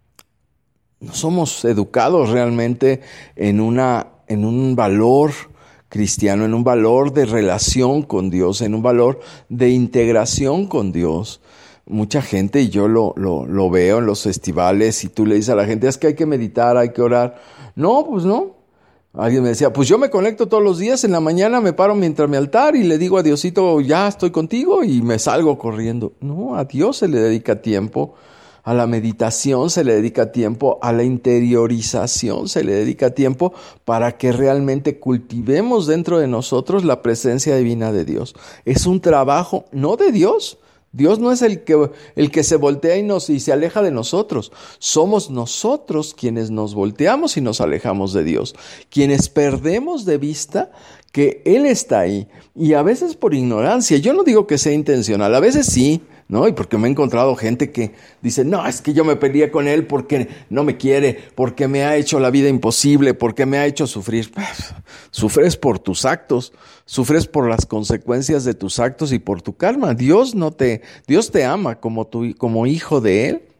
no somos educados realmente en una, en un valor cristiano, en un valor de relación con Dios, en un valor de integración con Dios. Mucha gente, y yo lo, lo, lo veo en los festivales, y tú le dices a la gente, es que hay que meditar, hay que orar. No, pues no. Alguien me decía, pues yo me conecto todos los días, en la mañana me paro mientras mi altar y le digo a Diosito, ya estoy contigo, y me salgo corriendo. No, a Dios se le dedica tiempo. A la meditación se le dedica tiempo, a la interiorización se le dedica tiempo para que realmente cultivemos dentro de nosotros la presencia divina de Dios. Es un trabajo no de Dios. Dios no es el que, el que se voltea y, nos, y se aleja de nosotros. Somos nosotros quienes nos volteamos y nos alejamos de Dios, quienes perdemos de vista que Él está ahí. Y a veces por ignorancia, yo no digo que sea intencional, a veces sí, ¿no? Y porque me he encontrado gente que dice, no, es que yo me peleé con él porque no me quiere, porque me ha hecho la vida imposible, porque me ha hecho sufrir. Pues, sufres por tus actos, sufres por las consecuencias de tus actos y por tu karma. Dios no te, Dios te ama como tu, como hijo de Él.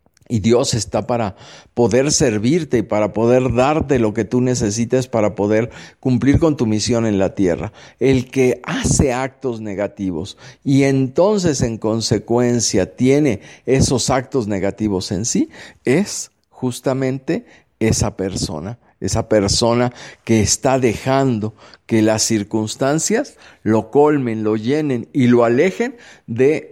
Y Dios está para poder servirte y para poder darte lo que tú necesites para poder cumplir con tu misión en la tierra. El que hace actos negativos y entonces en consecuencia tiene esos actos negativos en sí, es justamente esa persona. Esa persona que está dejando que las circunstancias lo colmen, lo llenen y lo alejen de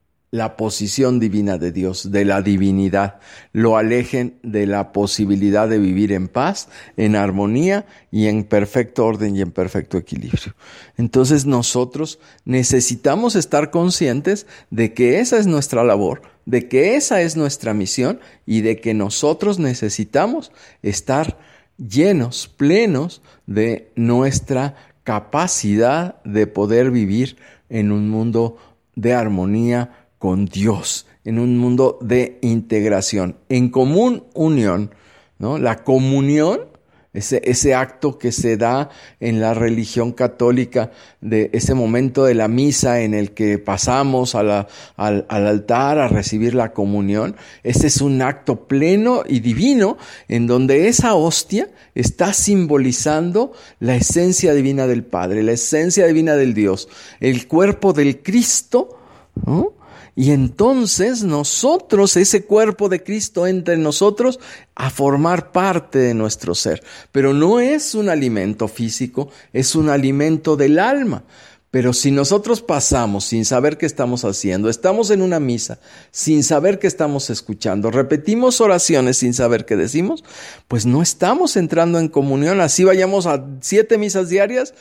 la posición divina de Dios, de la divinidad, lo alejen de la posibilidad de vivir en paz, en armonía y en perfecto orden y en perfecto equilibrio. Entonces nosotros necesitamos estar conscientes de que esa es nuestra labor, de que esa es nuestra misión y de que nosotros necesitamos estar llenos, plenos de nuestra capacidad de poder vivir en un mundo de armonía con Dios, en un mundo de integración, en común unión, ¿no? La comunión, ese, ese acto que se da en la religión católica, de ese momento de la misa en el que pasamos a la, al, al altar a recibir la comunión, ese es un acto pleno y divino en donde esa hostia está simbolizando la esencia divina del Padre, la esencia divina del Dios, el cuerpo del Cristo, ¿no? Y entonces nosotros, ese cuerpo de Cristo entra en nosotros a formar parte de nuestro ser. Pero no es un alimento físico, es un alimento del alma. Pero si nosotros pasamos sin saber qué estamos haciendo, estamos en una misa sin saber qué estamos escuchando, repetimos oraciones sin saber qué decimos, pues no estamos entrando en comunión. Así vayamos a siete misas diarias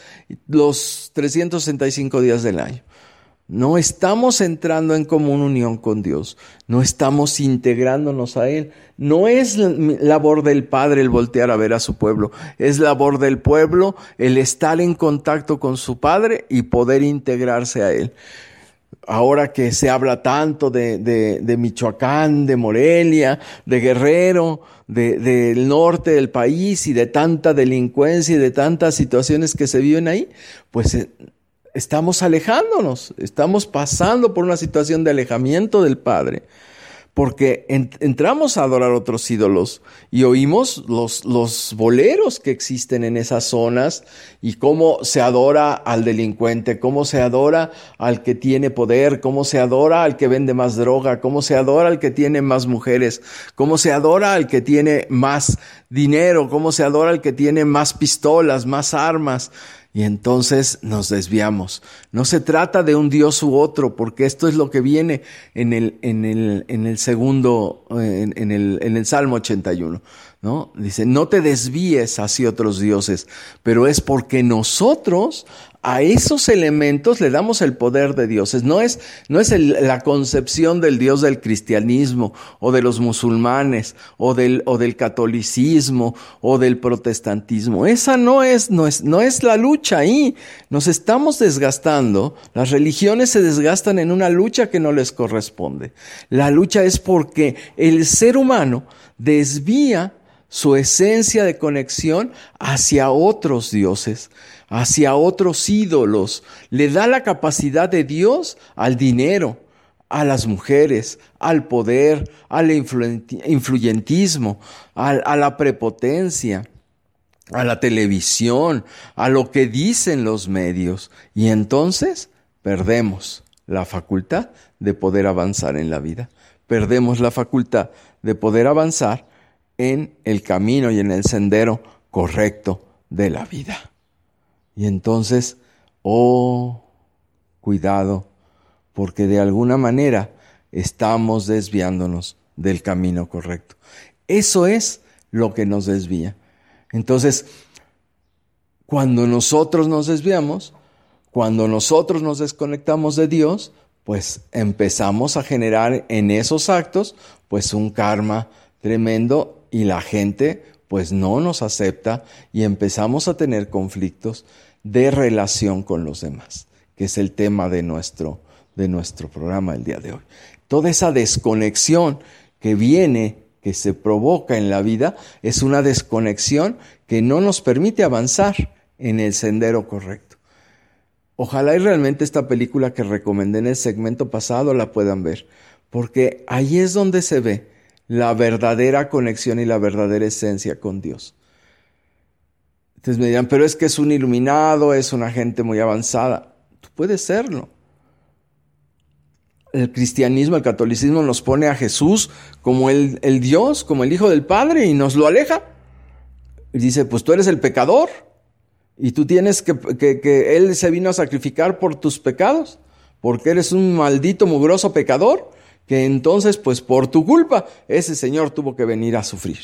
los trescientos sesenta y cinco días del año. No estamos entrando en común unión con Dios, no estamos integrándonos a Él. No es labor del Padre el voltear a ver a su pueblo, es labor del pueblo el estar en contacto con su Padre y poder integrarse a Él. Ahora que se habla tanto de, de, de Michoacán, de Morelia, de Guerrero, de, del norte del país y de tanta delincuencia y de tantas situaciones que se viven ahí, pues estamos alejándonos, estamos pasando por una situación de alejamiento del Padre, porque ent- entramos a adorar otros ídolos y oímos los, los boleros que existen en esas zonas y cómo se adora al delincuente, cómo se adora al que tiene poder, cómo se adora al que vende más droga, cómo se adora al que tiene más mujeres, cómo se adora al que tiene más dinero, cómo se adora al que tiene más pistolas, más armas. Y entonces nos desviamos. No se trata de un Dios u otro, porque esto es lo que viene en el, en el, en el segundo, en, en el, en el Salmo ochenta y uno, ¿no? Dice, no te desvíes hacia otros dioses, pero es porque nosotros A esos elementos le damos el poder de Dios. No es, no es el, la concepción del Dios del cristianismo o de los musulmanes o del, o del catolicismo o del protestantismo. Esa no es, no es, no es la lucha ahí. Nos estamos desgastando. Las religiones se desgastan en una lucha que no les corresponde. La lucha es porque el ser humano desvía su esencia de conexión hacia otros dioses, hacia otros ídolos. Le da la capacidad de Dios al dinero, a las mujeres, al poder, al influyentismo, a, a la prepotencia, a la televisión, a lo que dicen los medios. Y entonces perdemos la facultad de poder avanzar en la vida. Perdemos la facultad de poder avanzar en el camino y en el sendero correcto de la vida. Y entonces, oh, cuidado, porque de alguna manera estamos desviándonos del camino correcto. Eso es lo que nos desvía. Entonces, cuando nosotros nos desviamos, cuando nosotros nos desconectamos de Dios, pues empezamos a generar en esos actos, pues un karma tremendo, y la gente pues no nos acepta y empezamos a tener conflictos de relación con los demás, que es el tema de nuestro, de nuestro programa el día de hoy. Toda esa desconexión que viene, que se provoca en la vida, es una desconexión que no nos permite avanzar en el sendero correcto. Ojalá y realmente esta película que recomendé en el segmento pasado la puedan ver, porque ahí es donde se ve la verdadera conexión y la verdadera esencia con Dios. Entonces me dirán, pero es que es un iluminado, es una gente muy avanzada. Tú puedes serlo. El cristianismo, el catolicismo nos pone a Jesús como el, el Dios, como el Hijo del Padre, y nos lo aleja. Y dice, pues tú eres el pecador, y tú tienes que, que, que Él se vino a sacrificar por tus pecados, porque eres un maldito, mugroso pecador, que entonces, pues por tu culpa, ese Señor tuvo que venir a sufrir.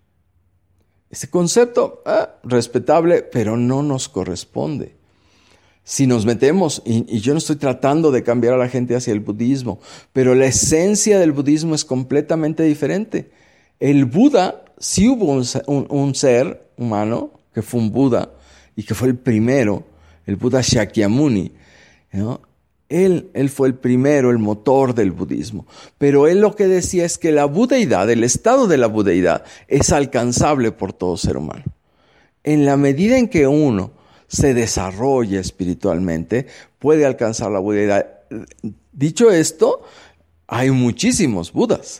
Ese concepto, eh, respetable, pero no nos corresponde. Si nos metemos, y, y yo no estoy tratando de cambiar a la gente hacia el budismo, pero la esencia del budismo es completamente diferente. El Buda, sí hubo un, un, un ser humano, que fue un Buda, y que fue el primero, el Buda Shakyamuni, ¿no? Él, él fue el primero, el motor del budismo. Pero él lo que decía es que la budeidad, el estado de la budeidad, es alcanzable por todo ser humano. En la medida en que uno se desarrolla espiritualmente, puede alcanzar la budeidad. Dicho esto, hay muchísimos Budas.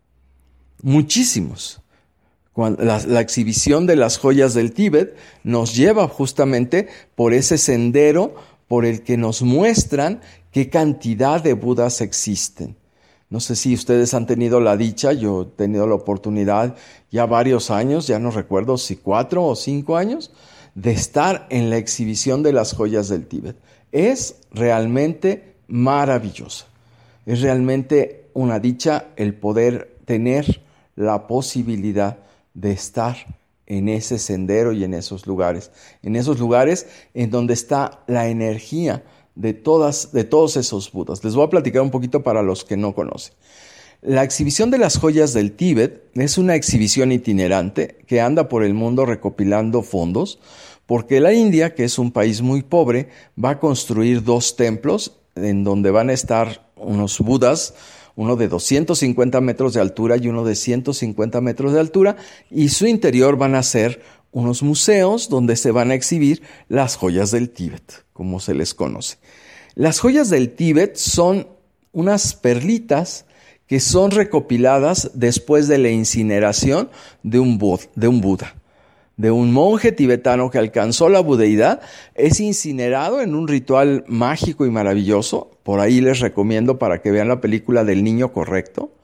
Muchísimos. Cuando la, la exhibición de las joyas del Tíbet nos lleva justamente por ese sendero por el que nos muestran qué cantidad de Budas existen. No sé si ustedes han tenido la dicha, yo he tenido la oportunidad ya varios años, ya no recuerdo si cuatro o cinco años, de estar en la exhibición de las joyas del Tíbet. Es realmente maravillosa. Es realmente una dicha el poder tener la posibilidad de estar en ese sendero y en esos lugares, en esos lugares en donde está la energía de, todas, de todos esos Budas. Les voy a platicar un poquito para los que no conocen. La exhibición de las joyas del Tíbet es una exhibición itinerante que anda por el mundo recopilando fondos, porque la India, que es un país muy pobre, va a construir dos templos en donde van a estar unos Budas, uno de doscientos cincuenta metros de altura y uno de ciento cincuenta metros de altura, y su interior van a ser unos museos donde se van a exhibir las joyas del Tíbet, como se les conoce. Las joyas del Tíbet son unas perlitas que son recopiladas después de la incineración de un, Bud- de un Buda, de un monje tibetano que alcanzó la budeidad, es incinerado en un ritual mágico y maravilloso. Por ahí les recomiendo para que vean la película del niño correcto.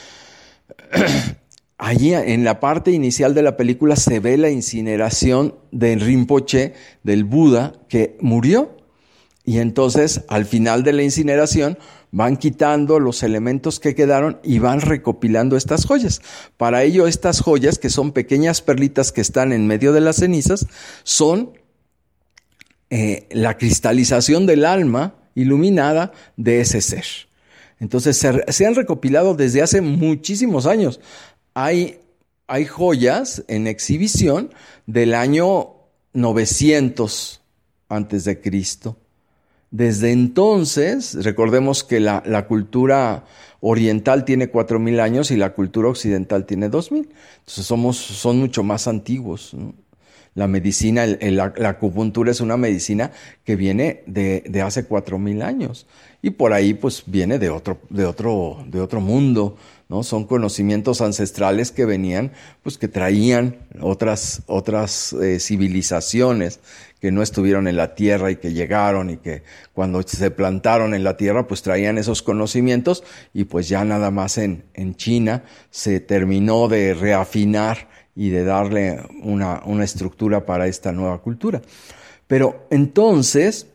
Allí en la parte inicial de la película se ve la incineración de Rinpoche, del Buda, que murió. Y entonces al final de la incineración van quitando los elementos que quedaron y van recopilando estas joyas. Para ello, estas joyas, que son pequeñas perlitas que están en medio de las cenizas, son eh, la cristalización del alma iluminada de ese ser. Entonces se, se han recopilado desde hace muchísimos años. Hay, hay joyas en exhibición del año novecientos antes de Cristo. Desde entonces, recordemos que la, la cultura oriental tiene cuatro mil años y la cultura occidental tiene dos mil. Entonces somos, son mucho más antiguos, ¿no? La medicina, el, el, la, la acupuntura es una medicina que viene de, de hace cuatro mil años. Y por ahí pues viene de otro, de otro, de otro mundo, ¿no? Son conocimientos ancestrales que venían, pues que traían otras, otras eh, civilizaciones que no estuvieron en la tierra y que llegaron y que cuando se plantaron en la tierra pues traían esos conocimientos y pues ya nada más en, en China se terminó de reafinar y de darle una, una estructura para esta nueva cultura. Pero entonces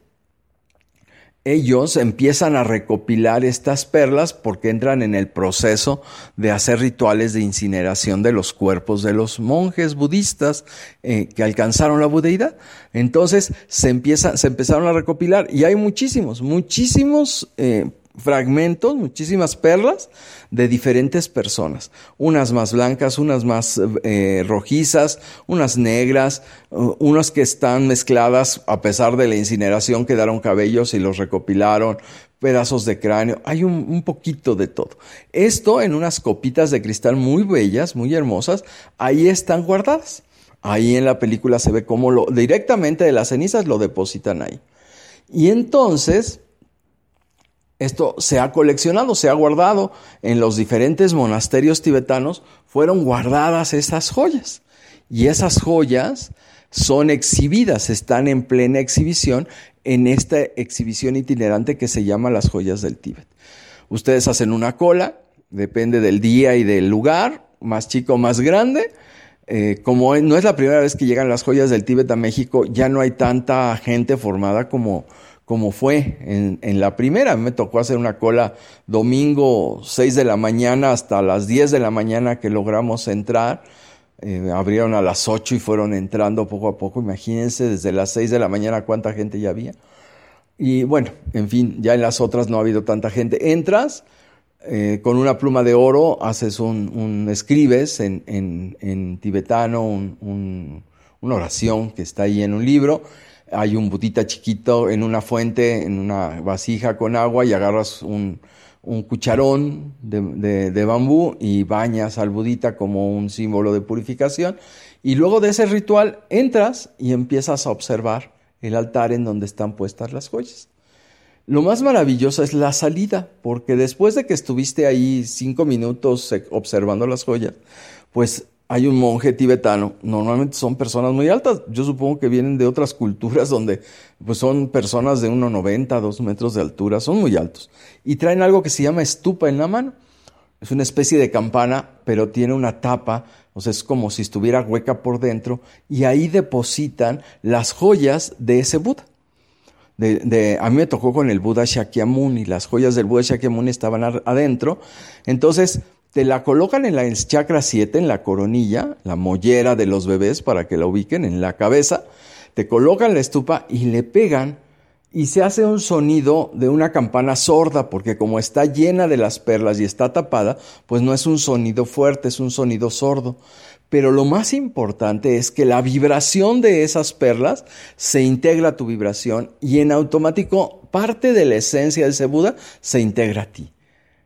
ellos empiezan a recopilar estas perlas porque entran en el proceso de hacer rituales de incineración de los cuerpos de los monjes budistas eh, que alcanzaron la budeidad. Entonces se, empieza, se empezaron a recopilar y hay muchísimos, muchísimos eh, fragmentos, muchísimas perlas de diferentes personas, unas más blancas, unas más eh, rojizas, unas negras, uh, unas que están mezcladas a pesar de la incineración, quedaron cabellos y los recopilaron, pedazos de cráneo, hay un, un poquito de todo. Esto en unas copitas de cristal muy bellas, muy hermosas, ahí están guardadas. Ahí en la película se ve cómo lo, directamente de las cenizas lo depositan ahí. Y entonces esto se ha coleccionado, se ha guardado en los diferentes monasterios tibetanos, fueron guardadas esas joyas. Y esas joyas son exhibidas, están en plena exhibición en esta exhibición itinerante que se llama las joyas del Tíbet. Ustedes hacen una cola, depende del día y del lugar, más chico o más grande. Eh, como no es la primera vez que llegan las joyas del Tíbet a México, ya no hay tanta gente formada como como fue en, en la primera. Me tocó hacer una cola domingo seis de la mañana hasta las diez de la mañana que logramos entrar. Eh, abrieron a las ocho y fueron entrando poco a poco. Imagínense desde las seis de la mañana cuánta gente ya había. Y bueno, en fin, ya en las otras no ha habido tanta gente. Entras eh, con una pluma de oro, haces un, un escribes en, en, en tibetano un, un, una oración que está ahí en un libro. Hay un budita chiquito en una fuente, en una vasija con agua y agarras un, un cucharón de, de, de bambú y bañas al budita como un símbolo de purificación. Y luego de ese ritual entras y empiezas a observar el altar en donde están puestas las joyas. Lo más maravilloso es la salida, porque después de que estuviste ahí cinco minutos observando las joyas, pues hay un monje tibetano, normalmente son personas muy altas, yo supongo que vienen de otras culturas donde pues son personas de uno noventa, dos metros de altura, son muy altos, y traen algo que se llama estupa en la mano. Es una especie de campana, pero tiene una tapa, o sea, es como si estuviera hueca por dentro, y ahí depositan las joyas de ese Buda. De, de, a mí me tocó con el Buda Shakyamuni, las joyas del Buda Shakyamuni estaban adentro, entonces te la colocan en la el chakra siete, en la coronilla, la mollera de los bebés para que la ubiquen en la cabeza, te colocan la estupa y le pegan y se hace un sonido de una campana sorda, porque como está llena de las perlas y está tapada, pues no es un sonido fuerte, es un sonido sordo. Pero lo más importante es que la vibración de esas perlas se integra a tu vibración y en automático parte de la esencia de ese Buda se integra a ti.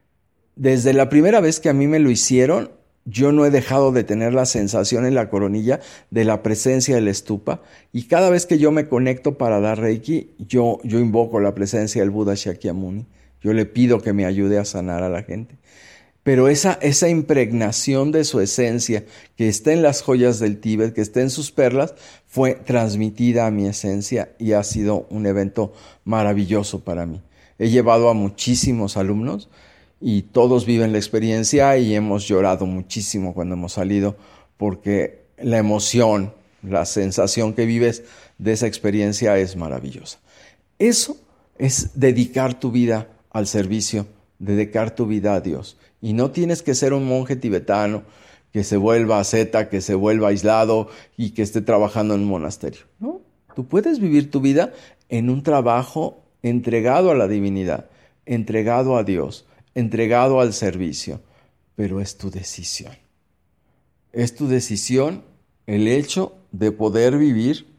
Desde la primera vez que a mí me lo hicieron, yo no he dejado de tener la sensación en la coronilla de la presencia de la estupa, y cada vez que yo me conecto para dar Reiki, yo, yo invoco la presencia del Buda Shakyamuni. Yo le pido que me ayude a sanar a la gente. Pero esa, esa impregnación de su esencia que está en las joyas del Tíbet, que está en sus perlas, fue transmitida a mi esencia y ha sido un evento maravilloso para mí. He llevado a muchísimos alumnos y todos viven la experiencia y hemos llorado muchísimo cuando hemos salido, porque la emoción, la sensación que vives de esa experiencia es maravillosa. Eso es dedicar tu vida al servicio, dedicar tu vida a Dios. Y no tienes que ser un monje tibetano que se vuelva asceta, que se vuelva aislado y que esté trabajando en un monasterio, ¿no? Tú puedes vivir tu vida en un trabajo entregado a la divinidad, entregado a Dios, entregado al servicio, pero es tu decisión. Es tu decisión el hecho de poder vivir,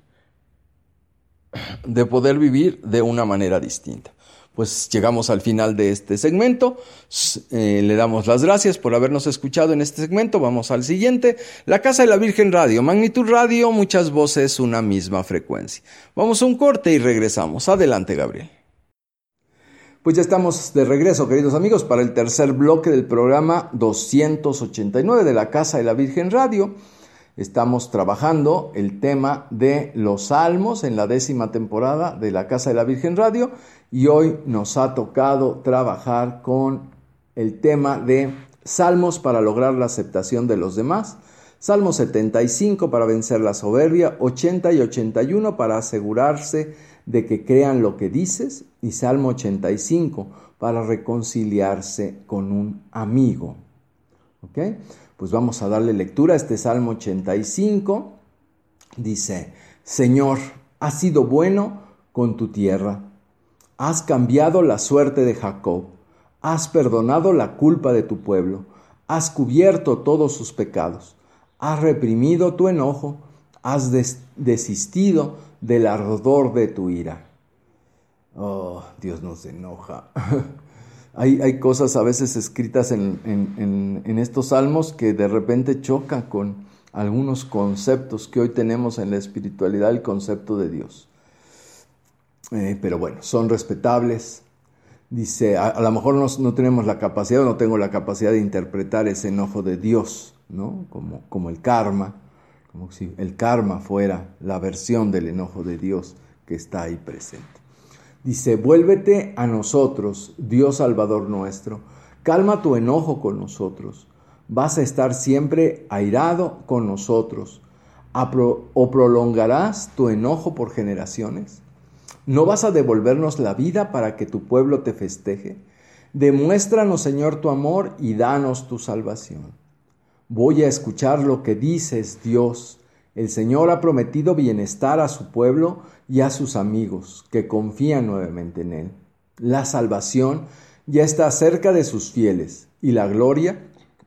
de poder vivir de una manera distinta. Pues llegamos al final de este segmento. Eh, le damos las gracias por habernos escuchado en este segmento. Vamos al siguiente. La Casa de la Virgen Radio, Magnitud Radio, muchas voces, una misma frecuencia. Vamos a un corte y regresamos. Adelante, Gabriel. Pues ya estamos de regreso, queridos amigos, para el tercer bloque del programa doscientos ochenta y nueve de la Casa de la Virgen Radio. Estamos trabajando el tema de los salmos en la décima temporada de la Casa de la Virgen Radio y hoy nos ha tocado trabajar con el tema de salmos para lograr la aceptación de los demás. Salmo setenta y cinco para vencer la soberbia, ochenta y ochenta y uno para asegurarse de que crean lo que dices y Salmo ochenta y cinco para reconciliarse con un amigo. ¿Ok? Pues vamos a darle lectura a este Salmo ochenta y cinco. Dice, Señor, has sido bueno con tu tierra. Has cambiado la suerte de Jacob. Has perdonado la culpa de tu pueblo. Has cubierto todos sus pecados. Has reprimido tu enojo. Has des- desistido del ardor de tu ira. Oh, Dios nos enoja. Hay, hay cosas a veces escritas en, en, en, en estos salmos que de repente chocan con algunos conceptos que hoy tenemos en la espiritualidad, el concepto de Dios. Eh, pero bueno, son respetables. Dice, a, a lo mejor no, no tenemos la capacidad, o no tengo la capacidad de interpretar ese enojo de Dios, ¿no? Como, como el karma, como si el karma fuera la versión del enojo de Dios que está ahí presente. Dice, vuélvete a nosotros, Dios Salvador nuestro, calma tu enojo con nosotros, vas a estar siempre airado con nosotros, ¿o prolongarás tu enojo por generaciones? ¿No vas a devolvernos la vida para que tu pueblo te festeje? Demuéstranos, Señor, tu amor y danos tu salvación. Voy a escuchar lo que dices, Dios. El Señor ha prometido bienestar a su pueblo y a sus amigos que confían nuevamente en Él. La salvación ya está cerca de sus fieles y la gloria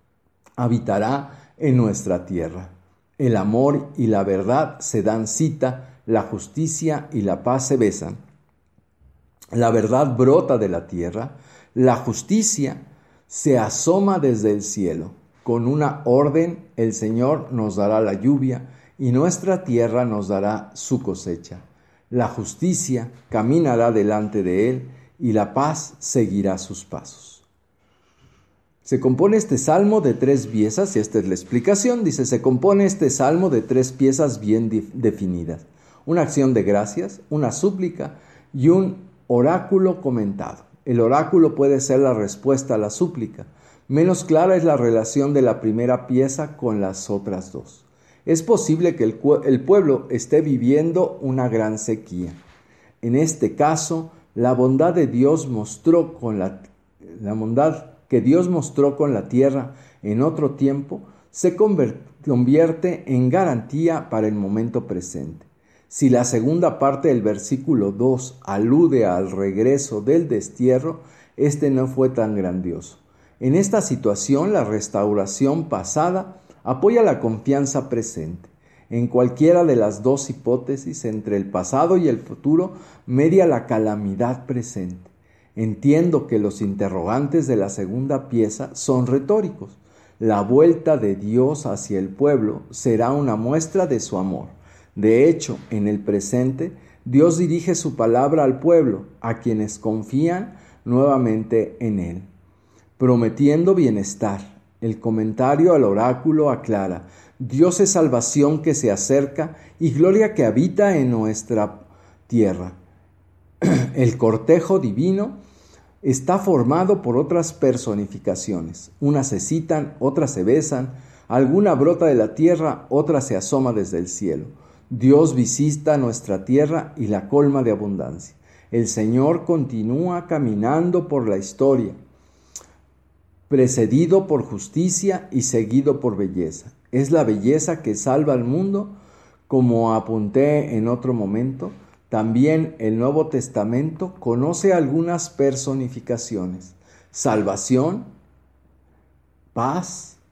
habitará en nuestra tierra. El amor y la verdad se dan cita, la justicia y la paz se besan. La verdad brota de la tierra, la justicia se asoma desde el cielo. Con una orden el Señor nos dará la lluvia y nuestra tierra nos dará su cosecha. La justicia caminará delante de él y la paz seguirá sus pasos. Se compone este salmo de tres piezas, y esta es la explicación. Dice, se compone este salmo de tres piezas bien dif- definidas. Una acción de gracias, una súplica y un oráculo comentado. El oráculo puede ser la respuesta a la súplica. Menos clara es la relación de la primera pieza con las otras dos. Es posible que el, el pueblo esté viviendo una gran sequía. En este caso, la bondad de Dios mostró con la, la bondad que Dios mostró con la tierra en otro tiempo se convierte en garantía para el momento presente. Si la segunda parte del versículo dos alude al regreso del destierro, este no fue tan grandioso. En esta situación, la restauración pasada apoya la confianza presente. En cualquiera de las dos hipótesis, entre el pasado y el futuro, media la calamidad presente. Entiendo que los interrogantes de la segunda pieza son retóricos. La vuelta de Dios hacia el pueblo será una muestra de su amor. De hecho, en el presente, Dios dirige su palabra al pueblo, a quienes confían nuevamente en Él, prometiendo bienestar. El comentario al oráculo aclara, Dios es salvación que se acerca y gloria que habita en nuestra tierra. El cortejo divino está formado por otras personificaciones. Unas se citan, otras se besan, alguna brota de la tierra, otra se asoma desde el cielo. Dios visita nuestra tierra y la colma de abundancia. El Señor continúa caminando por la historia, precedido por justicia y seguido por belleza. Es la belleza que salva al mundo Como apunté en otro momento, también el Nuevo Testamento conoce algunas personificaciones: salvación, paz,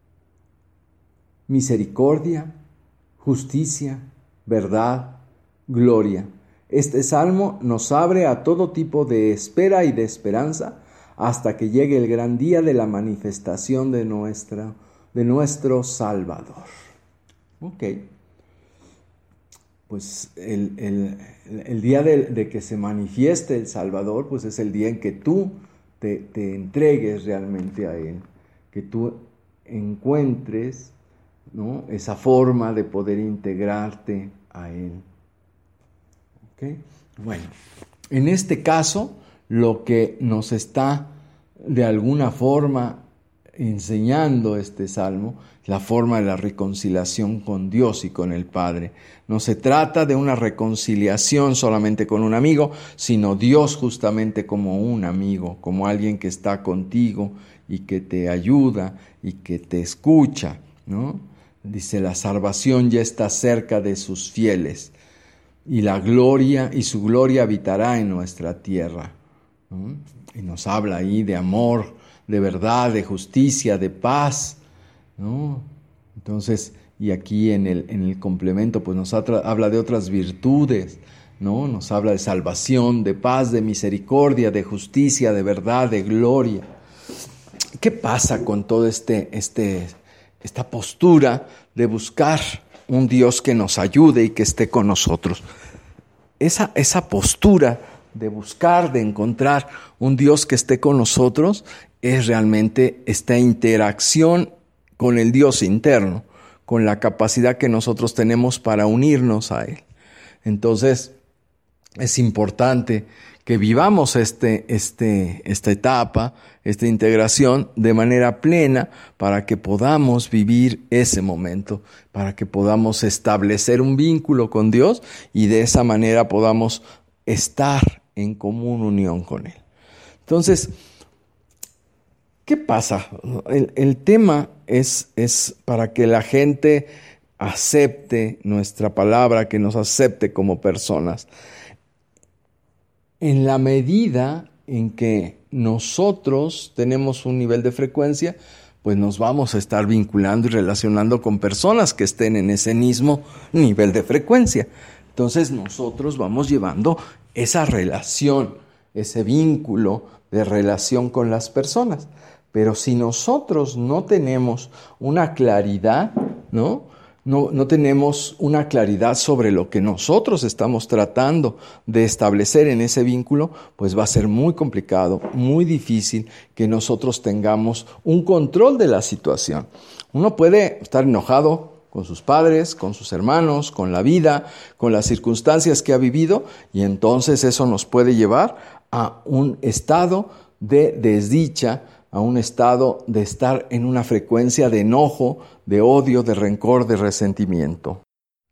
misericordia, justicia, verdad, gloria. Este salmo nos abre a todo tipo de espera y de esperanza hasta que llegue el gran día de la manifestación de, nuestra, de nuestro Salvador. Ok. Pues el, el, el día de, de que se manifieste el Salvador, pues es el día en que tú te, te entregues realmente a Él, que tú encuentres, ¿no?, esa forma de poder integrarte a Él. ¿Okay? Bueno, en este caso, lo que nos está de alguna forma enseñando este salmo, la forma de la reconciliación con Dios y con el Padre. No se trata de una reconciliación solamente con un amigo, sino Dios justamente como un amigo, como alguien que está contigo y que te ayuda y que te escucha, ¿no? Dice, la salvación ya está cerca de sus fieles y la gloria y su gloria habitará en nuestra tierra, ¿no? Y nos habla ahí de amor, de verdad, de justicia, de paz, ¿no? Entonces, y aquí en el, en el complemento, pues nos atra- habla de otras virtudes, ¿no? Nos habla de salvación, de paz, de misericordia, de justicia, de verdad, de gloria. ¿Qué pasa con todo este, este, esta postura de buscar un Dios que nos ayude y que esté con nosotros? Esa, esa postura de buscar, de encontrar un Dios que esté con nosotros, es realmente esta interacción con el Dios interno, con la capacidad que nosotros tenemos para unirnos a Él. Entonces, es importante que vivamos este, este, esta etapa, esta integración de manera plena para que podamos vivir ese momento, para que podamos establecer un vínculo con Dios y de esa manera podamos estar en común unión con Él. Entonces, ¿qué pasa? El, el tema es, es para que la gente acepte nuestra palabra, que nos acepte como personas. En la medida en que nosotros tenemos un nivel de frecuencia, pues nos vamos a estar vinculando y relacionando con personas que estén en ese mismo nivel de frecuencia. Entonces nosotros vamos llevando esa relación, ese vínculo de relación con las personas. Pero si nosotros no tenemos una claridad, ¿no? No, no tenemos una claridad sobre lo que nosotros estamos tratando de establecer en ese vínculo, pues va a ser muy complicado, muy difícil que nosotros tengamos un control de la situación. Uno puede estar enojado con sus padres, con sus hermanos, con la vida, con las circunstancias que ha vivido, y entonces eso nos puede llevar a un estado de desdicha, a un estado de estar en una frecuencia de enojo, de odio, de rencor, de resentimiento.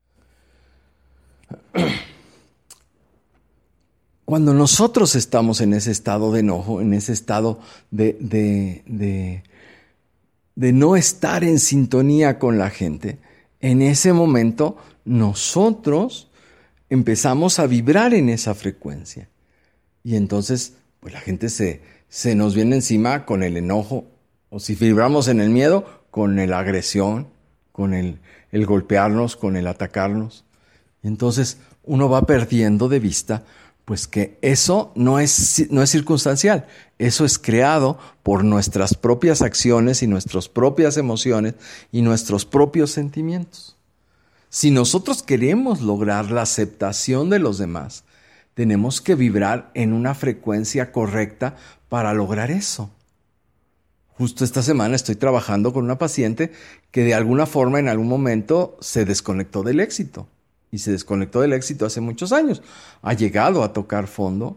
Cuando nosotros estamos en ese estado de enojo, en ese estado de, de, de, de no estar en sintonía con la gente, en ese momento nosotros empezamos a vibrar en esa frecuencia. Y entonces, pues la gente se, se nos viene encima con el enojo, o si vibramos en el miedo, con la agresión, con el, el golpearnos, con el atacarnos. Y entonces uno va perdiendo de vista pues que eso no es, no es circunstancial, eso es creado por nuestras propias acciones y nuestras propias emociones y nuestros propios sentimientos. Si nosotros queremos lograr la aceptación de los demás, tenemos que vibrar en una frecuencia correcta para lograr eso. Justo esta semana estoy trabajando con una paciente que de alguna forma en algún momento se desconectó del éxito. Y se desconectó del éxito hace muchos años. Ha llegado a tocar fondo.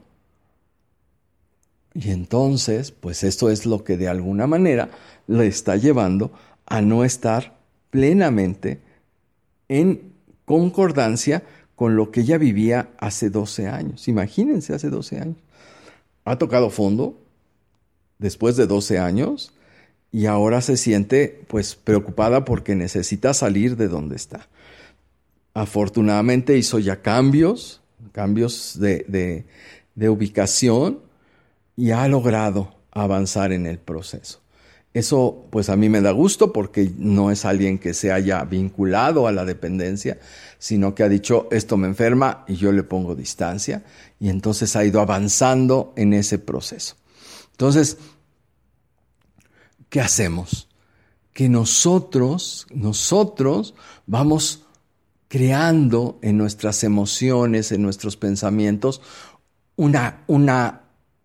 Y entonces, pues esto es lo que de alguna manera le está llevando a no estar plenamente en concordancia con lo que ella vivía hace doce años. Imagínense, hace doce años. Ha tocado fondo después de doce años y ahora se siente pues preocupada porque necesita salir de donde está. afortunadamente hizo ya cambios, cambios de, de, de ubicación y ha logrado avanzar en el proceso. Eso pues a mí me da gusto porque no es alguien que se haya vinculado a la dependencia, sino que ha dicho esto me enferma y yo le pongo distancia y entonces ha ido avanzando en ese proceso. Entonces, ¿qué hacemos? Que nosotros, nosotros vamos creando en nuestras emociones, en nuestros pensamientos, una, una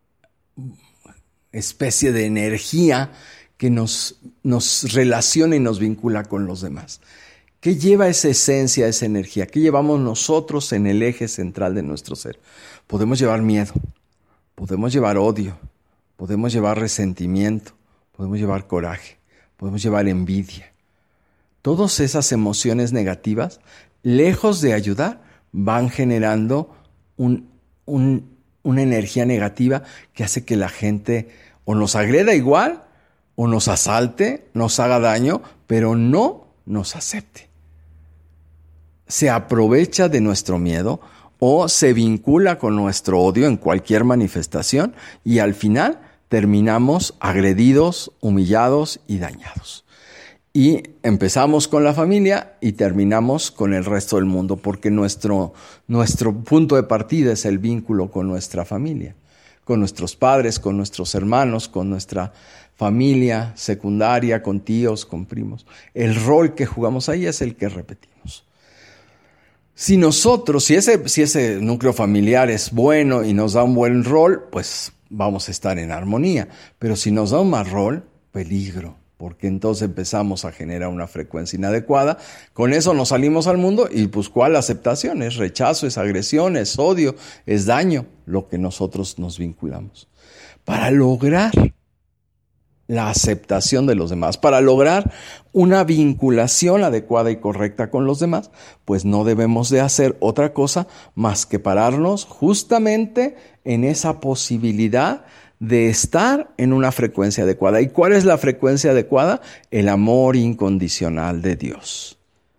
especie de energía que nos, nos relaciona y nos vincula con los demás. ¿Qué lleva esa esencia, esa energía? ¿Qué llevamos nosotros en el eje central de nuestro ser? Podemos llevar miedo, podemos llevar odio, podemos llevar resentimiento, podemos llevar coraje, podemos llevar envidia. Todas esas emociones negativas, lejos de ayudar, van generando un, un, una energía negativa que hace que la gente o nos agreda igual, o nos asalte, nos haga daño, pero no nos acepte. Se aprovecha de nuestro miedo o se vincula con nuestro odio en cualquier manifestación y al final terminamos agredidos, humillados y dañados. Y empezamos con la familia y terminamos con el resto del mundo porque nuestro, nuestro punto de partida es el vínculo con nuestra familia, con nuestros padres, con nuestros hermanos, con nuestra familia secundaria, con tíos, con primos. El rol que jugamos ahí es el que repetimos. Si nosotros, si ese, si ese núcleo familiar es bueno y nos da un buen rol, pues vamos a estar en armonía. Pero si nos da un mal rol, peligro, porque entonces empezamos a generar una frecuencia inadecuada. Con eso nos salimos al mundo y pues ¿cuál aceptación? Es rechazo, es agresión, es odio, es daño, lo que nosotros nos vinculamos. Para lograr la aceptación de los demás, para lograr una vinculación adecuada y correcta con los demás, pues no debemos de hacer otra cosa más que pararnos justamente en esa posibilidad de estar en una frecuencia adecuada. ¿Y cuál es la frecuencia adecuada? El amor incondicional de Dios.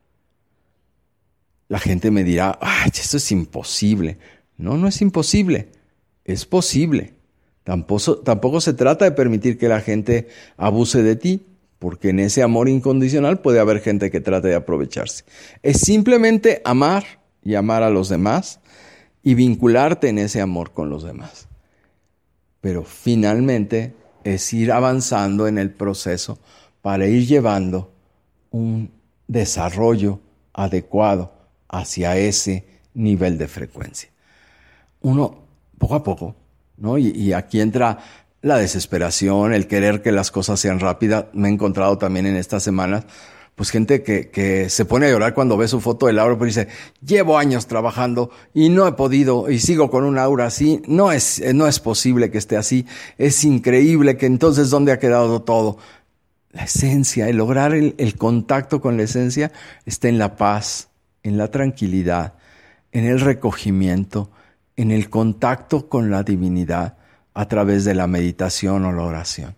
La gente me dirá, ¡ay, esto es imposible! No, no es imposible, es posible. Tampoco, tampoco se trata de permitir que la gente abuse de ti, porque en ese amor incondicional puede haber gente que trate de aprovecharse. Es simplemente amar y amar a los demás y vincularte en ese amor con los demás. Pero finalmente es ir avanzando en el proceso para ir llevando un desarrollo adecuado hacia ese nivel de frecuencia. Uno, poco a poco, ¿no? Y, y aquí entra la desesperación, el querer que las cosas sean rápidas. Me he encontrado también en estas semanas, pues gente que, que se pone a llorar cuando ve su foto del aura, pero dice, llevo años trabajando y no he podido y sigo con un aura así. No es, no es posible que esté así. Es increíble que entonces ¿dónde ha quedado todo? La esencia, el lograr el, el contacto con la esencia está en la paz, en la tranquilidad, en el recogimiento, en el contacto con la divinidad a través de la meditación o la oración.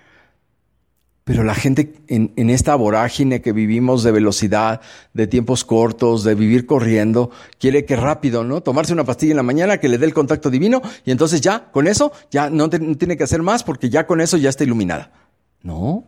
Pero la gente en, en esta vorágine que vivimos de velocidad, de tiempos cortos, de vivir corriendo, quiere que rápido, ¿no? Tomarse una pastilla en la mañana que le dé el contacto divino y entonces ya, con eso, ya no, te, no tiene que hacer más porque ya con eso ya está iluminada. No.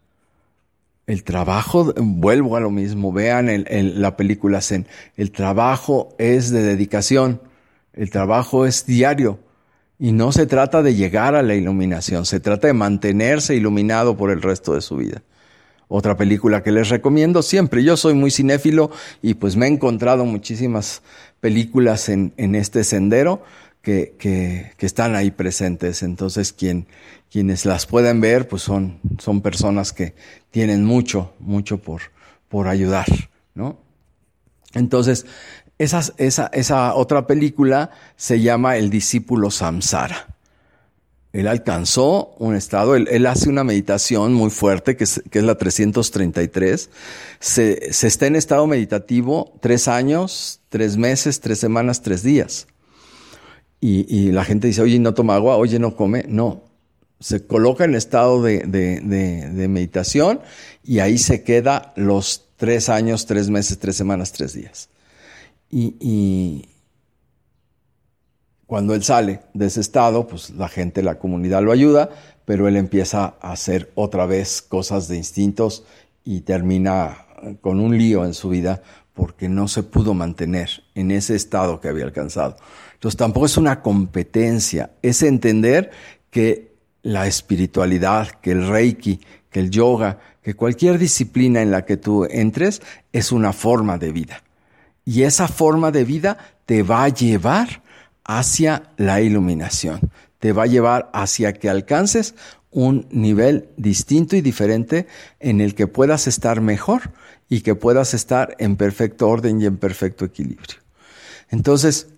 El trabajo, vuelvo a lo mismo, vean el, el, la película Zen, el trabajo es de dedicación. El trabajo es diario y no se trata de llegar a la iluminación, se trata de mantenerse iluminado por el resto de su vida. Otra película que les recomiendo siempre, yo soy muy cinéfilo y pues me he encontrado muchísimas películas en, en este sendero que, que, que están ahí presentes. Entonces quien, quienes las pueden ver pues son, son personas que tienen mucho, mucho por, por ayudar, ¿no? Entonces, Esa, esa, esa otra película se llama El discípulo Samsara. Él alcanzó un estado, él, él hace una meditación muy fuerte, que es, que es la trescientos treinta y tres. Se, se está en estado meditativo tres años, tres meses, tres semanas, tres días. Y, y la gente dice, oye, ¿no toma agua? Oye, ¿no come? No. Se coloca en estado de, de, de, de meditación y ahí se queda los tres años, tres meses, tres semanas, tres días. Y, y cuando él sale de ese estado, pues la gente, la comunidad lo ayuda, pero él empieza a hacer otra vez cosas de instintos y termina con un lío en su vida porque no se pudo mantener en ese estado que había alcanzado. Entonces tampoco es una competencia, es entender que la espiritualidad, que el Reiki, que el yoga, que cualquier disciplina en la que tú entres es una forma de vida. Y esa forma de vida te va a llevar hacia la iluminación, te va a llevar hacia que alcances un nivel distinto y diferente en el que puedas estar mejor y que puedas estar en perfecto orden y en perfecto equilibrio. Entonces,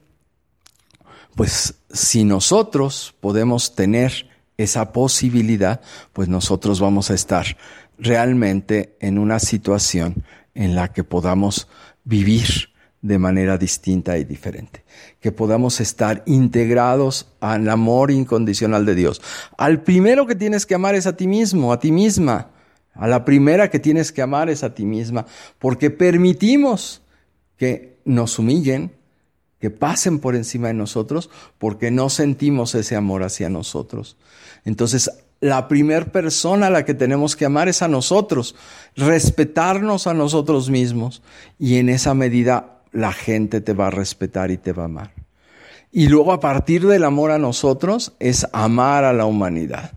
pues si nosotros podemos tener esa posibilidad, pues nosotros vamos a estar realmente en una situación en la que podamos vivir de manera distinta y diferente, que podamos estar integrados al amor incondicional de Dios. Al primero que tienes que amar es a ti mismo, a ti misma. A la primera que tienes que amar es a ti misma, porque permitimos que nos humillen, que pasen por encima de nosotros, porque no sentimos ese amor hacia nosotros. Entonces, la primera persona a la que tenemos que amar es a nosotros, respetarnos a nosotros mismos, y en esa medida la gente te va a respetar y te va a amar. Y luego, a partir del amor a nosotros, es amar a la humanidad.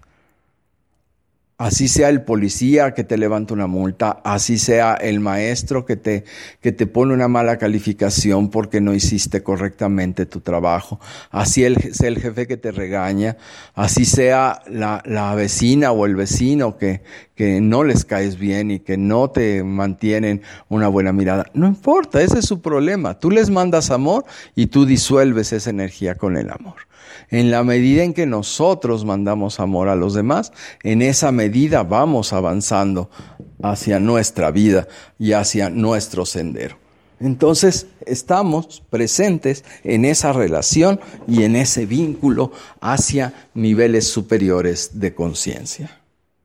Así sea el policía que te levanta una multa, así sea el maestro que te, que te pone una mala calificación porque no hiciste correctamente tu trabajo, así el, sea el jefe que te regaña, así sea la, la vecina o el vecino que, que no les caes bien y que no te mantienen una buena mirada. No importa, ese es su problema. Tú les mandas amor y tú disuelves esa energía con el amor. En la medida en que nosotros mandamos amor a los demás, en esa medida vamos avanzando hacia nuestra vida y hacia nuestro sendero. Entonces, estamos presentes en esa relación y en ese vínculo hacia niveles superiores de conciencia.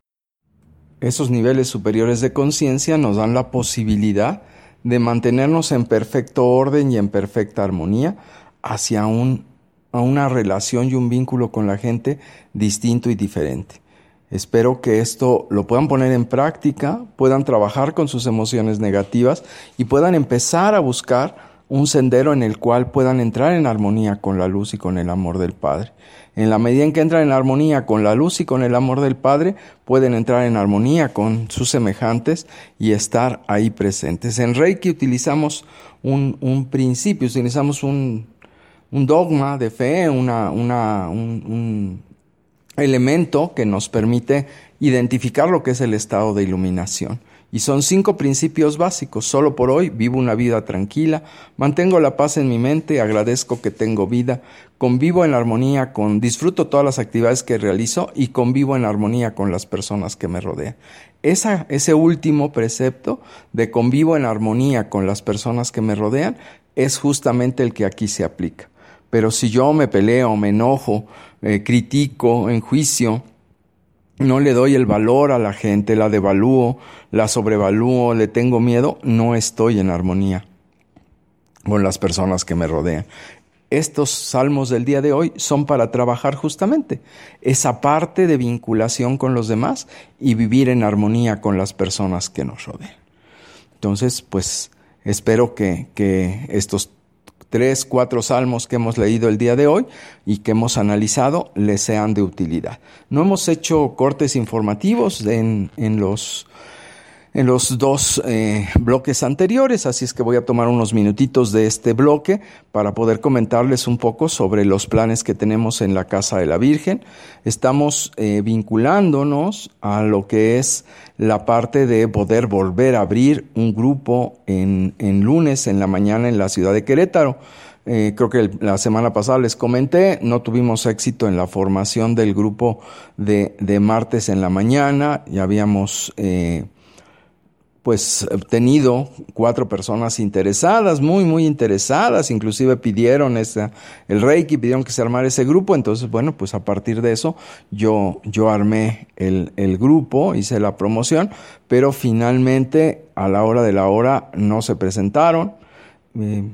Esos niveles superiores de conciencia nos dan la posibilidad de mantenernos en perfecto orden y en perfecta armonía hacia un a una relación y un vínculo con la gente distinto y diferente. Espero que esto lo puedan poner en práctica, puedan trabajar con sus emociones negativas y puedan empezar a buscar un sendero en el cual puedan entrar en armonía con la luz y con el amor del Padre. En la medida en que entran en armonía con la luz y con el amor del Padre, pueden entrar en armonía con sus semejantes y estar ahí presentes. En Reiki utilizamos un, un principio, utilizamos un un dogma de fe, una, una, un, un elemento que nos permite identificar lo que es el estado de iluminación. Y son cinco principios básicos. Solo por hoy vivo una vida tranquila, mantengo la paz en mi mente, agradezco que tengo vida, convivo en armonía con, disfruto todas las actividades que realizo y convivo en armonía con las personas que me rodean. Esa, ese último precepto de convivo en armonía con las personas que me rodean es justamente el que aquí se aplica. Pero si yo me peleo, me enojo, eh, critico, enjuicio, no le doy el valor a la gente, la devalúo, la sobrevalúo, le tengo miedo, no estoy en armonía con las personas que me rodean. Estos salmos del día de hoy son para trabajar justamente esa parte de vinculación con los demás y vivir en armonía con las personas que nos rodean. Entonces, pues espero que, que estos tres, cuatro salmos que hemos leído el día de hoy y que hemos analizado les sean de utilidad. No hemos hecho cortes informativos en, en los en los dos eh, bloques anteriores, así es que voy a tomar unos minutitos de este bloque para poder comentarles un poco sobre los planes que tenemos en la Casa de la Virgen. Estamos eh, vinculándonos a lo que es la parte de poder volver a abrir un grupo en, en lunes en la mañana en la ciudad de Querétaro. Eh, creo que el, la semana pasada les comenté, no tuvimos éxito en la formación del grupo de, de martes en la mañana, ya habíamos eh, pues tenido cuatro personas interesadas, muy, muy interesadas, inclusive pidieron esa, el Reiki, pidieron que se armara ese grupo. Entonces, bueno, pues a partir de eso yo, yo armé el, el grupo, hice la promoción, pero finalmente a la hora de la hora no se presentaron. Eh,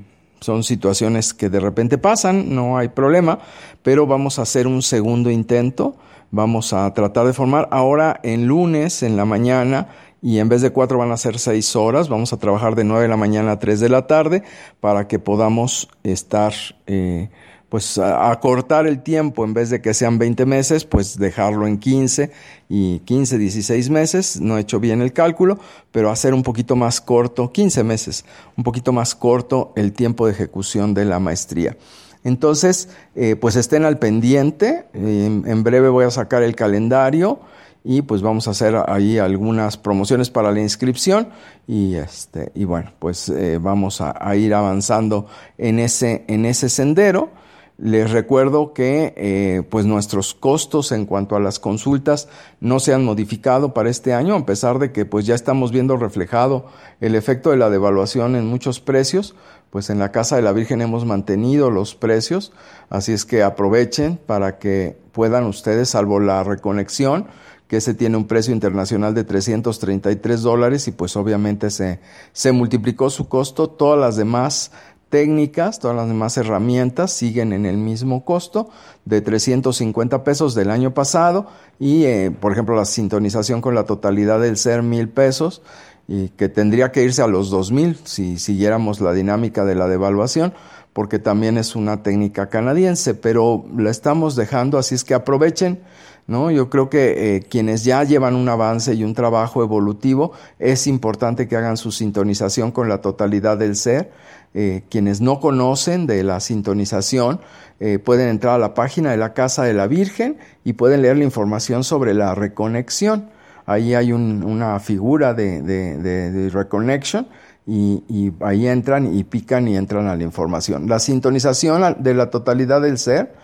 son situaciones que de repente pasan, no hay problema, pero vamos a hacer un segundo intento. Vamos a tratar de formar ahora en lunes, en la mañana, y en vez de cuatro van a ser seis horas. Vamos a trabajar de nueve de la mañana a tres de la tarde para que podamos estar, eh, pues, a, a cortar el tiempo. En vez de que sean veinte meses, pues dejarlo en quince y quince, dieciséis meses. No he hecho bien el cálculo, pero hacer un poquito más corto, quince meses, un poquito más corto el tiempo de ejecución de la maestría. Entonces, eh, pues estén al pendiente. En, en breve voy a sacar el calendario y pues vamos a hacer ahí algunas promociones para la inscripción y este y bueno, pues eh, vamos a, a ir avanzando en ese en ese sendero. Les recuerdo que eh, pues nuestros costos en cuanto a las consultas no se han modificado para este año, a pesar de que pues ya estamos viendo reflejado el efecto de la devaluación en muchos precios. Pues en la Casa de la Virgen hemos mantenido los precios, así es que aprovechen para que puedan ustedes, salvo la reconexión, que ese tiene un precio internacional de trescientos treinta y tres dólares y pues obviamente se, se multiplicó su costo. Todas las demás técnicas, todas las demás herramientas siguen en el mismo costo de trescientos cincuenta pesos del año pasado y eh, por ejemplo la sintonización con la totalidad del ser mil pesos y que tendría que irse a los dos mil si siguiéramos la dinámica de la devaluación, porque también es una técnica canadiense, pero la estamos dejando, así es que aprovechen, ¿no? Yo creo que eh, quienes ya llevan un avance y un trabajo evolutivo, es importante que hagan su sintonización con la totalidad del ser. Eh, quienes no conocen de la sintonización, eh, pueden entrar a la página de la Casa de la Virgen y pueden leer la información sobre la reconexión. Ahí hay un, una figura de, de, de, de reconnection y, y ahí entran y pican y entran a la información. La sintonización de la totalidad del ser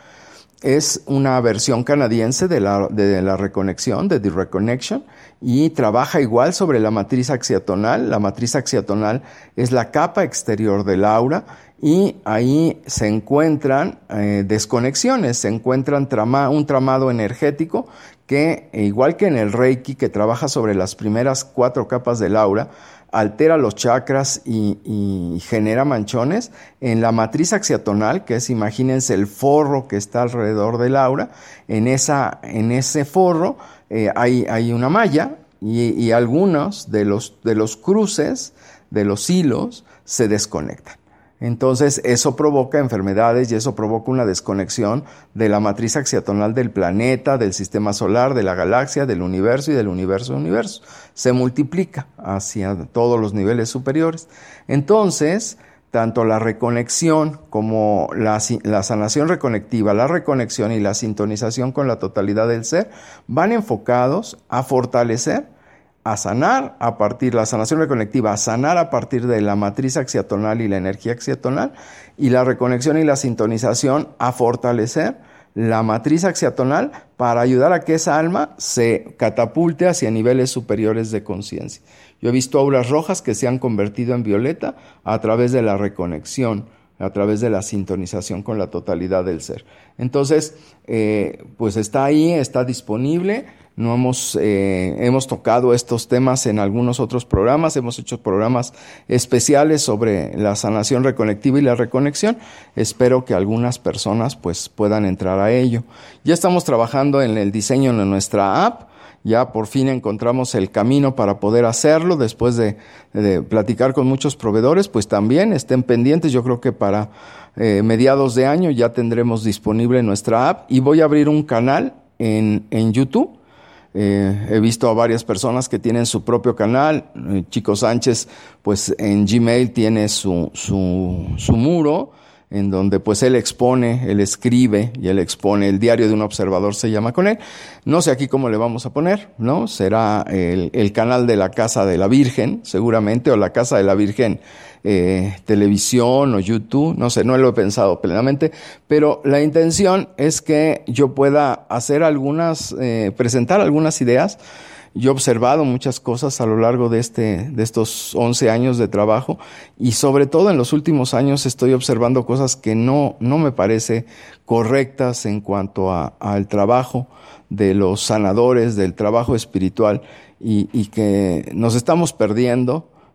es una versión canadiense de la, de la reconexión, de The Reconnection, y trabaja igual sobre la matriz axiatonal. La matriz axiatonal es la capa exterior del aura y ahí se encuentran eh, desconexiones, se encuentran trama, un tramado energético que, igual que en el Reiki, que trabaja sobre las primeras cuatro capas del aura, altera los chakras y, y genera manchones. En la matriz axiatonal, que es, imagínense, el forro que está alrededor del aura, en, esa, en ese forro eh, hay, hay una malla y, y algunos de los, de los cruces, de los hilos, se desconectan. Entonces eso provoca enfermedades y eso provoca una desconexión de la matriz axiatonal del planeta, del sistema solar, de la galaxia, del universo y del universo universo. Se multiplica hacia todos los niveles superiores. Entonces, tanto la reconexión como la, la sanación reconectiva, la reconexión y la sintonización con la totalidad del ser van enfocados a fortalecer, a sanar a partir, la sanación reconectiva, a sanar a partir de la matriz axiatonal y la energía axiatonal, y la reconexión y la sintonización a fortalecer la matriz axiatonal para ayudar a que esa alma se catapulte hacia niveles superiores de conciencia. Yo he visto auras rojas que se han convertido en violeta a través de la reconexión, a través de la sintonización con la totalidad del ser. Entonces, eh, pues está ahí, está disponible. No hemos, eh, hemos tocado estos temas en algunos otros programas, hemos hecho programas especiales sobre la sanación reconectiva y la reconexión. Espero que algunas personas pues puedan entrar a ello. Ya estamos trabajando en el diseño de nuestra app. Ya por fin encontramos el camino para poder hacerlo después de, de platicar con muchos proveedores. Pues también estén pendientes. Yo creo que para eh, mediados de año ya tendremos disponible nuestra app y voy a abrir un canal en, en YouTube. Eh, he visto a varias personas que tienen su propio canal. Eh, Chico Sánchez, pues en Gmail tiene su, su, su muro, en donde pues él expone, él escribe y él expone, el diario de un observador se llama con él. No sé aquí cómo le vamos a poner, ¿no? Será el, el canal de la Casa de la Virgen, seguramente, o la Casa de la Virgen eh, Televisión o YouTube, no sé, no lo he pensado plenamente, pero la intención es que yo pueda hacer algunas, eh, presentar algunas ideas. Yo he observado muchas cosas a lo largo de este, de estos once años de trabajo, y sobre todo en los últimos años estoy observando cosas que no, no me parece correctas en cuanto a, al trabajo de los sanadores, del trabajo espiritual, y, y que nos estamos perdiendo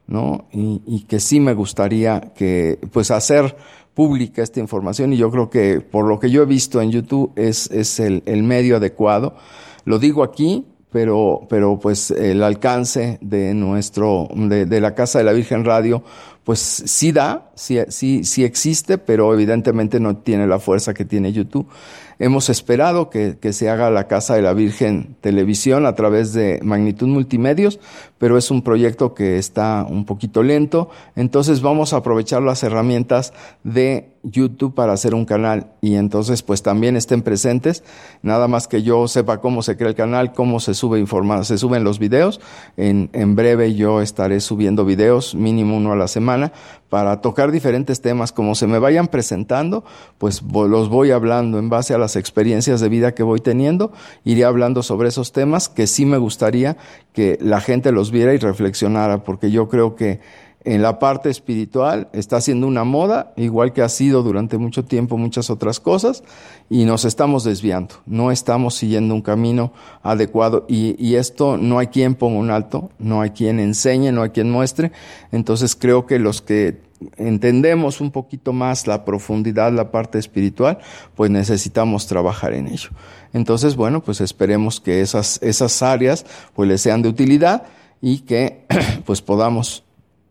¿no? Y, y que sí me gustaría que, pues, hacer pública esta información, y yo creo que por lo que yo he visto en YouTube es, es el, el medio adecuado. Lo digo aquí, pero, pero pues el alcance de nuestro, de, de la Casa de la Virgen Radio, pues sí da, sí, sí, sí existe, pero evidentemente no tiene la fuerza que tiene YouTube. Hemos esperado que, que se haga la Casa de la Virgen Televisión a través de Magnitud Multimedios, pero es un proyecto que está un poquito lento, entonces vamos a aprovechar las herramientas de YouTube para hacer un canal, y entonces pues también estén presentes, nada más que yo sepa cómo se crea el canal, cómo se sube información, se suben los videos. En, en breve yo estaré subiendo videos, mínimo uno a la semana, para tocar diferentes temas. Como se me vayan presentando, pues los voy hablando en base a las experiencias de vida que voy teniendo, iré hablando sobre esos temas que sí me gustaría que la gente los viera y reflexionara, porque yo creo que en la parte espiritual está siendo una moda, igual que ha sido durante mucho tiempo muchas otras cosas, y nos estamos desviando, no estamos siguiendo un camino adecuado, y, y esto no hay quien ponga un alto, no hay quien enseñe, no hay quien muestre. Entonces creo que los que entendemos un poquito más la profundidad, la parte espiritual, pues necesitamos trabajar en ello. Entonces, bueno, pues esperemos que esas, esas áreas pues les sean de utilidad, y que pues podamos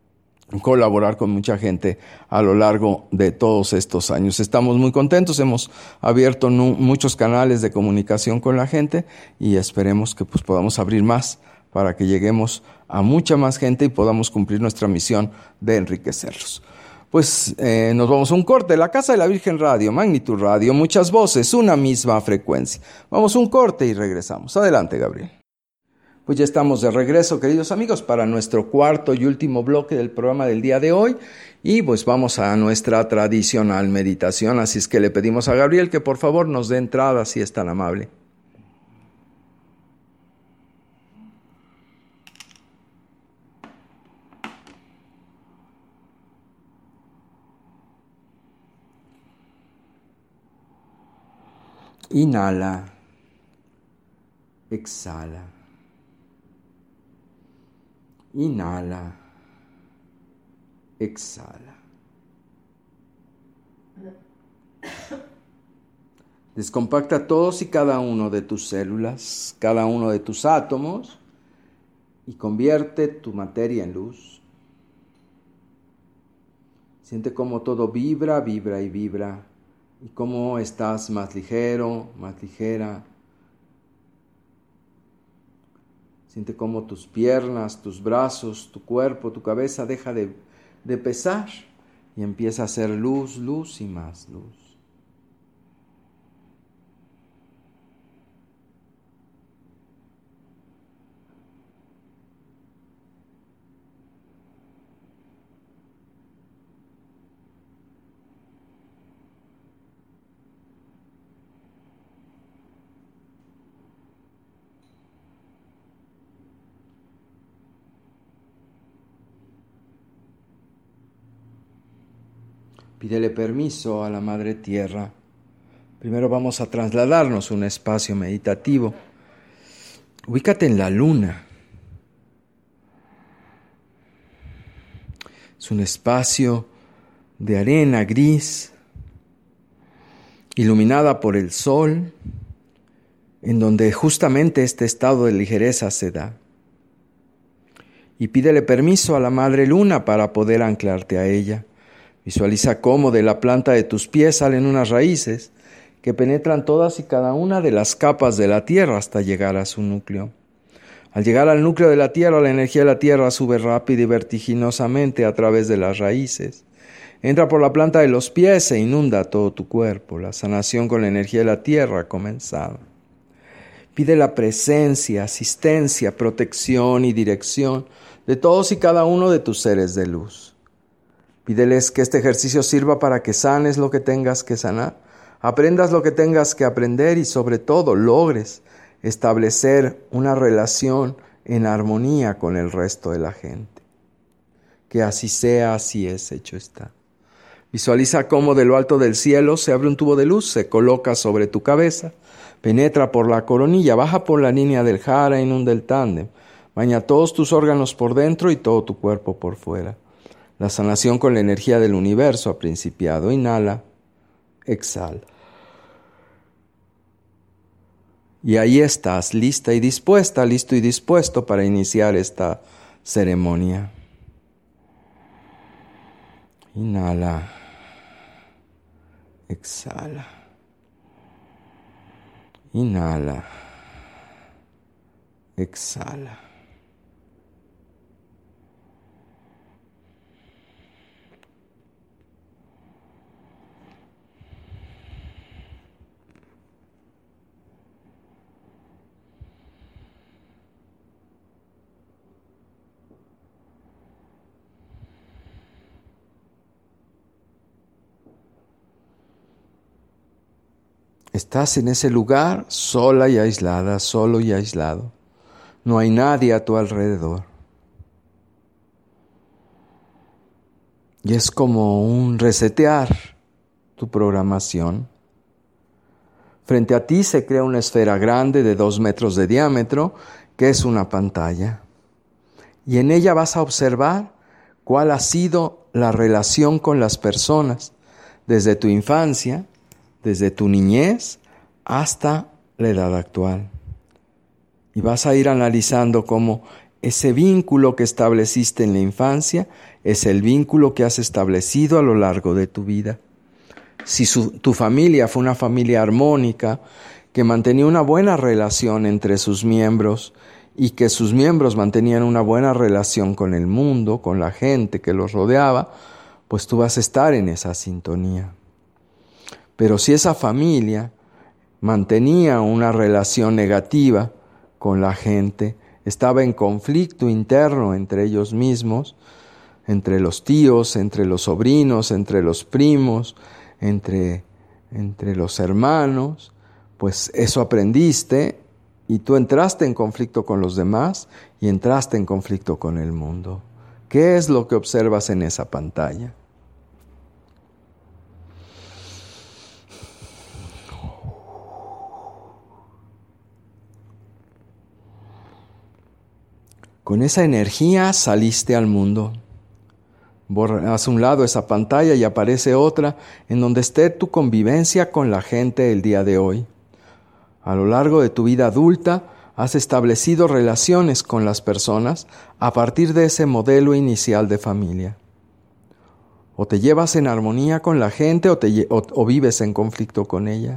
colaborar con mucha gente a lo largo de todos estos años. Estamos muy contentos, hemos abierto nu- muchos canales de comunicación con la gente, y esperemos que pues podamos abrir más para que lleguemos a mucha más gente y podamos cumplir nuestra misión de enriquecerlos. Pues eh, nos vamos a un corte. La Casa de la Virgen Radio, Magnitud Radio, muchas voces, una misma frecuencia. Vamos a un corte y regresamos. Adelante, Gabriel. Pues ya estamos de regreso, queridos amigos, para nuestro cuarto y último bloque del programa del día de hoy, y pues vamos a nuestra tradicional meditación, así es que le pedimos a Gabriel que por favor nos dé entrada, si es tan amable. Inhala, exhala. Inhala, exhala. Descompacta todos y cada uno de tus células, cada uno de tus átomos, y convierte tu materia en luz. Siente cómo todo vibra, vibra y vibra, y cómo estás más ligero, más ligera. Siente cómo tus piernas, tus brazos, tu cuerpo, tu cabeza deja de, de pesar y empieza a hacer luz, luz y más luz. Pídele permiso a la Madre Tierra. Primero vamos a trasladarnos a un espacio meditativo. Ubícate en la luna. Es un espacio de arena gris, iluminada por el sol, en donde justamente este estado de ligereza se da. Y pídele permiso a la Madre Luna para poder anclarte a ella. Visualiza cómo de la planta de tus pies salen unas raíces que penetran todas y cada una de las capas de la tierra hasta llegar a su núcleo. Al llegar al núcleo de la tierra, la energía de la tierra sube rápida y vertiginosamente a través de las raíces. Entra por la planta de los pies e inunda todo tu cuerpo. La sanación con la energía de la tierra ha comenzado. Pide la presencia, asistencia, protección y dirección de todos y cada uno de tus seres de luz. Pídeles que este ejercicio sirva para que sanes lo que tengas que sanar, aprendas lo que tengas que aprender y sobre todo logres establecer una relación en armonía con el resto de la gente. Que así sea, así es, hecho está. Visualiza cómo de lo alto del cielo se abre un tubo de luz, se coloca sobre tu cabeza, penetra por la coronilla, baja por la línea del jara, inunda el tándem, Baña todos tus órganos por dentro y todo tu cuerpo por fuera. La sanación con la energía del universo ha principiado. Inhala, exhala. Y ahí estás, lista y dispuesta, listo y dispuesto para iniciar esta ceremonia. Inhala, exhala. Inhala, exhala. Estás en ese lugar sola y aislada, solo y aislado. No hay nadie a tu alrededor. Y es como un resetear tu programación. Frente a ti se crea una esfera grande de dos metros de diámetro, que es una pantalla. Y en ella vas a observar cuál ha sido la relación con las personas, desde tu infancia, desde tu niñez hasta la edad actual. Y vas a ir analizando cómo ese vínculo que estableciste en la infancia es el vínculo que has establecido a lo largo de tu vida. Si su, tu familia fue una familia armónica, que mantenía una buena relación entre sus miembros y que sus miembros mantenían una buena relación con el mundo, con la gente que los rodeaba, pues tú vas a estar en esa sintonía. Pero si esa familia mantenía una relación negativa con la gente, estaba en conflicto interno entre ellos mismos, entre los tíos, entre los sobrinos, entre los primos, entre, entre los hermanos, pues eso aprendiste y tú entraste en conflicto con los demás y entraste en conflicto con el mundo. ¿Qué es lo que observas en esa pantalla? Con esa energía saliste al mundo. Haz a un lado esa pantalla y aparece otra en donde esté tu convivencia con la gente el día de hoy. A lo largo de tu vida adulta has establecido relaciones con las personas a partir de ese modelo inicial de familia. O te llevas en armonía con la gente o, te, o, o vives en conflicto con ella.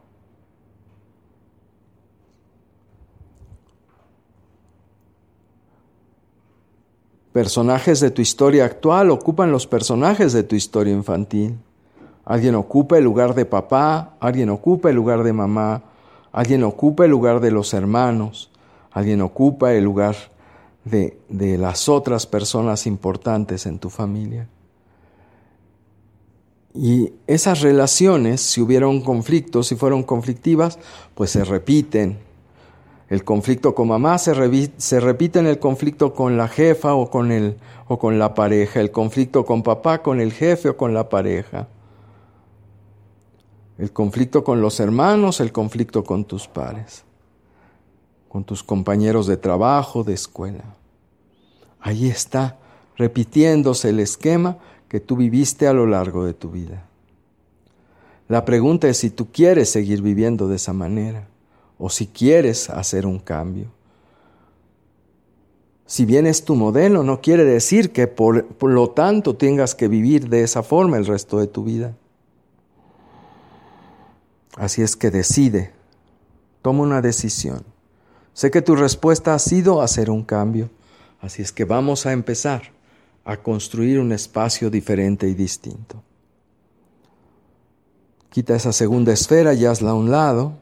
Personajes de tu historia actual ocupan los personajes de tu historia infantil. Alguien ocupa el lugar de papá, alguien ocupa el lugar de mamá, alguien ocupa el lugar de los hermanos, alguien ocupa el lugar de, de las otras personas importantes en tu familia. Y esas relaciones, si hubieron conflictos, si fueron conflictivas, pues se repiten. El conflicto con mamá se, revi- se repite en el conflicto con la jefa o con, el, o con la pareja. El conflicto con papá con el jefe o con la pareja. El conflicto con los hermanos, el conflicto con tus pares. Con tus compañeros de trabajo, de escuela. Ahí está, repitiéndose el esquema que tú viviste a lo largo de tu vida. La pregunta es si tú quieres seguir viviendo de esa manera. O si quieres hacer un cambio. Si bien es tu modelo, no quiere decir que por, por lo tanto tengas que vivir de esa forma el resto de tu vida. Así es que decide, toma una decisión. Sé que tu respuesta ha sido hacer un cambio, así es que vamos a empezar a construir un espacio diferente y distinto. Quita esa segunda esfera y hazla a un lado.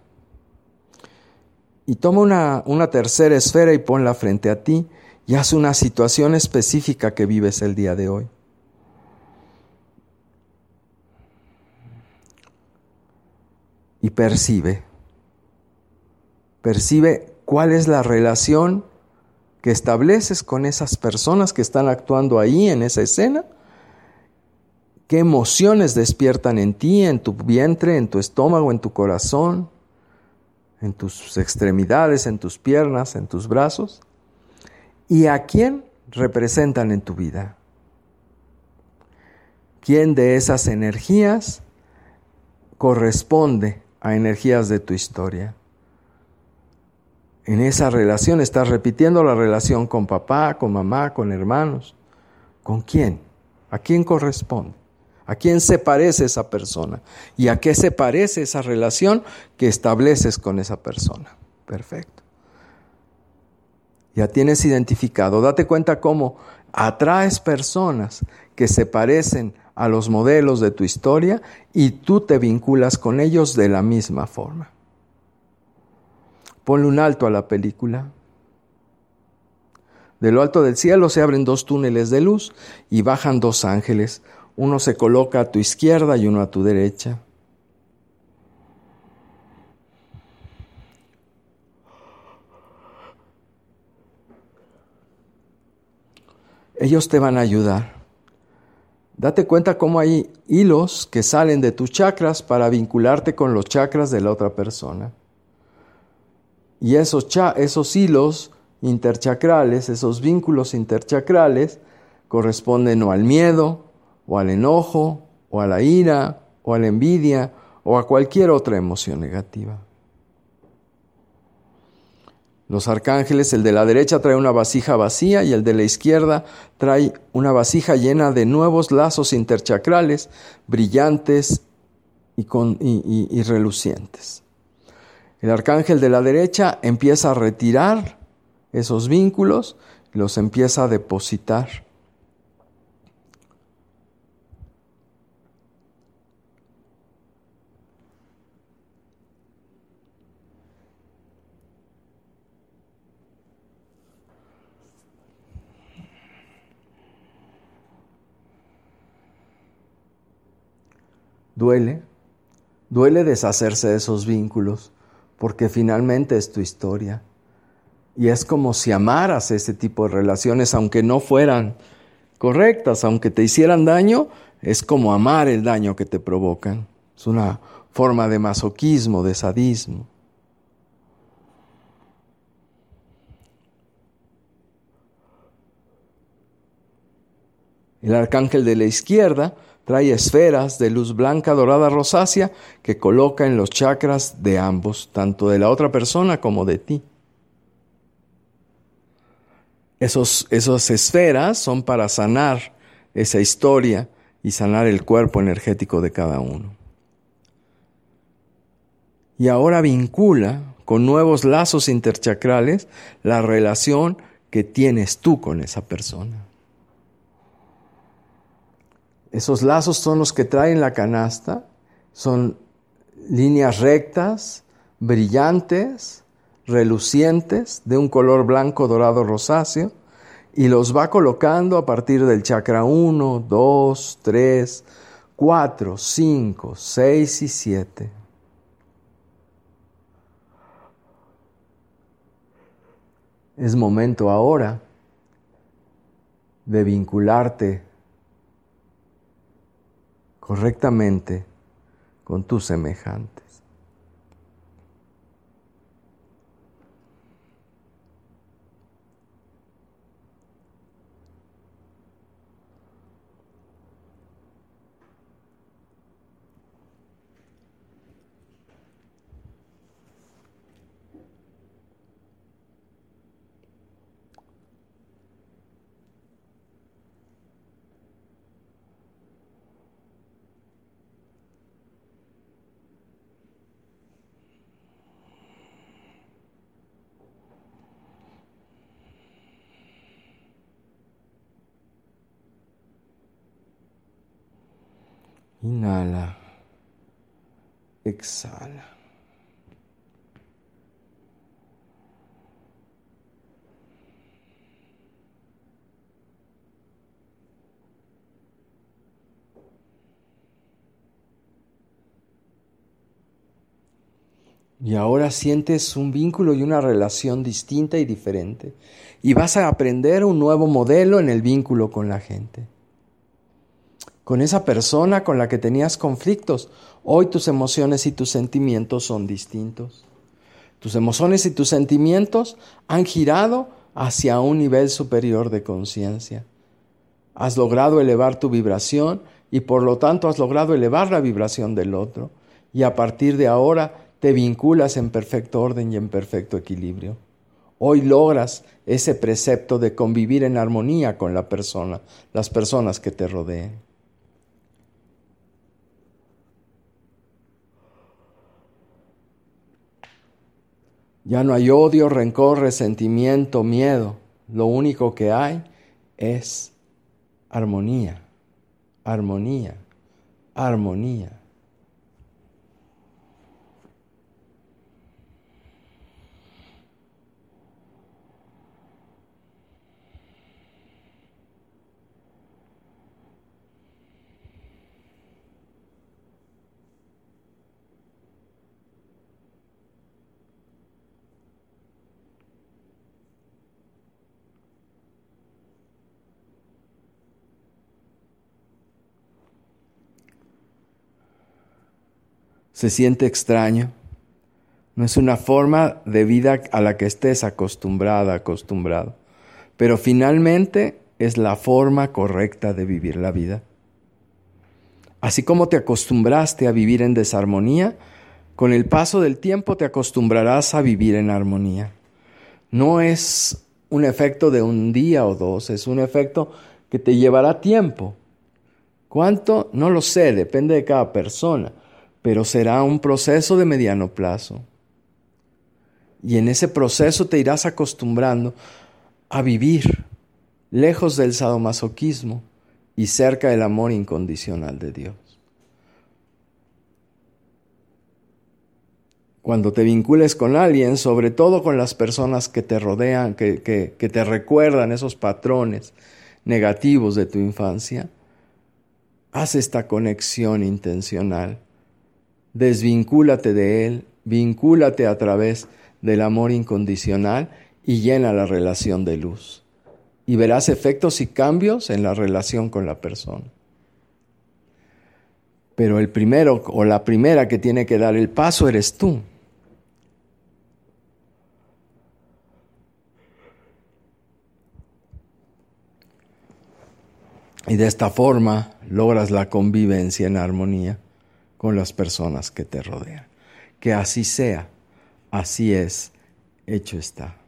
Y toma una, una tercera esfera y ponla frente a ti y haz una situación específica que vives el día de hoy. Y percibe, percibe cuál es la relación que estableces con esas personas que están actuando ahí en esa escena. ¿Qué emociones despiertan en ti, en tu vientre, en tu estómago, en tu corazón? En tus extremidades, en tus piernas, en tus brazos, ¿Y a quién representan en tu vida? ¿Quién de esas energías corresponde a energías de tu historia? En esa relación estás repitiendo la relación con papá, con mamá, con hermanos. ¿Con quién? ¿A quién corresponde? ¿A quién se parece esa persona? ¿Y a qué se parece esa relación que estableces con esa persona? Perfecto. Ya tienes identificado. Date cuenta cómo atraes personas que se parecen a los modelos de tu historia y tú te vinculas con ellos de la misma forma. Ponle un alto a la película. De lo alto del cielo se abren dos túneles de luz y bajan dos ángeles. Uno se coloca a tu izquierda y uno a tu derecha. Ellos te van a ayudar. Date cuenta cómo hay hilos que salen de tus chakras para vincularte con los chakras de la otra persona. Y esos, cha- esos hilos interchakrales, esos vínculos interchakrales, corresponden o al miedo, o al enojo, o a la ira, o a la envidia, o a cualquier otra emoción negativa. Los arcángeles, el de la derecha trae una vasija vacía y el de la izquierda trae una vasija llena de nuevos lazos interchakrales, brillantes y, con, y, y, y relucientes. El arcángel de la derecha empieza a retirar esos vínculos y los empieza a depositar. Duele, duele deshacerse de esos vínculos, porque finalmente es tu historia. Y es como si amaras ese tipo de relaciones, aunque no fueran correctas, aunque te hicieran daño, es como amar el daño que te provocan. Es una forma de masoquismo, de sadismo. El arcángel de la izquierda trae esferas de luz blanca, dorada, rosácea que coloca en los chakras de ambos, tanto de la otra persona como de ti. Esos, esas esferas son para sanar esa historia y sanar el cuerpo energético de cada uno. Y ahora vincula con nuevos lazos interchakrales la relación que tienes tú con esa persona. Esos lazos son los que traen la canasta, son líneas rectas, brillantes, relucientes, de un color blanco, dorado, rosáceo, y los va colocando a partir del chakra uno, dos, tres, cuatro, cinco, seis y siete. Es momento ahora de vincularte correctamente con tus semejantes. Inhala, exhala. Y ahora sientes un vínculo y una relación distinta y diferente. Y vas a aprender un nuevo modelo en el vínculo con la gente. Con esa persona con la que tenías conflictos, hoy tus emociones y tus sentimientos son distintos. Tus emociones y tus sentimientos han girado hacia un nivel superior de conciencia. Has logrado elevar tu vibración y por lo tanto has logrado elevar la vibración del otro. Y a partir de ahora te vinculas en perfecto orden y en perfecto equilibrio. Hoy logras ese precepto de convivir en armonía con la persona, las personas que te rodeen. Ya no hay odio, rencor, resentimiento, miedo. Lo único que hay es armonía, armonía, armonía. Se siente extraño. No es una forma de vida a la que estés acostumbrada, acostumbrado. Pero finalmente es la forma correcta de vivir la vida. Así como te acostumbraste a vivir en desarmonía, con el paso del tiempo te acostumbrarás a vivir en armonía. No es un efecto de un día o dos, es un efecto que te llevará tiempo. ¿Cuánto? No lo sé, depende de cada persona, pero será un proceso de mediano plazo. Y en ese proceso te irás acostumbrando a vivir lejos del sadomasoquismo y cerca del amor incondicional de Dios. Cuando te vincules con alguien, sobre todo con las personas que te rodean, que, que, que te recuerdan esos patrones negativos de tu infancia, haz esta conexión intencional. Desvincúlate de él, vincúlate a través del amor incondicional y llena la relación de luz. Y verás efectos y cambios en la relación con la persona. Pero el primero o la primera que tiene que dar el paso eres tú. Y de esta forma logras la convivencia en armonía con las personas que te rodean. Que así sea, así es, hecho está.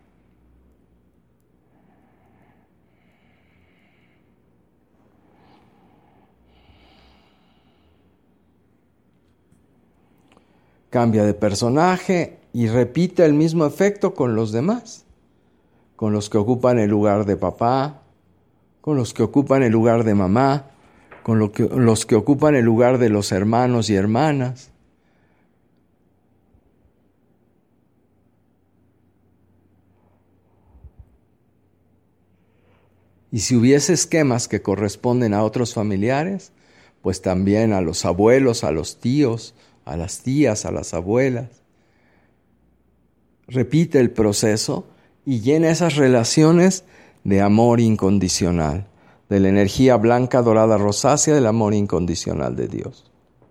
Cambia de personaje y repite el mismo efecto con los demás, con los que ocupan el lugar de papá, con los que ocupan el lugar de mamá, con lo que, los que ocupan el lugar de los hermanos y hermanas. Y si hubiese esquemas que corresponden a otros familiares, pues también a los abuelos, a los tíos, a las tías, a las abuelas. Repite el proceso y llena esas relaciones de amor incondicional, de la energía blanca, dorada, rosácea del amor incondicional de Dios.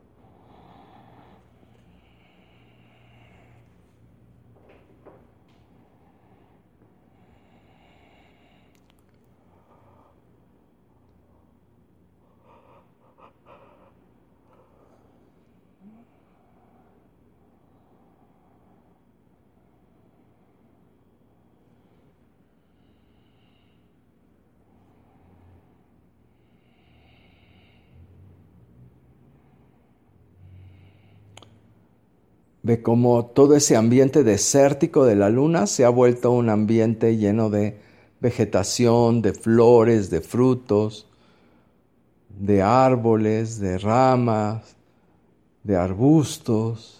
Ve cómo todo ese ambiente desértico de la luna se ha vuelto un ambiente lleno de vegetación, de flores, de frutos, de árboles, de ramas, de arbustos.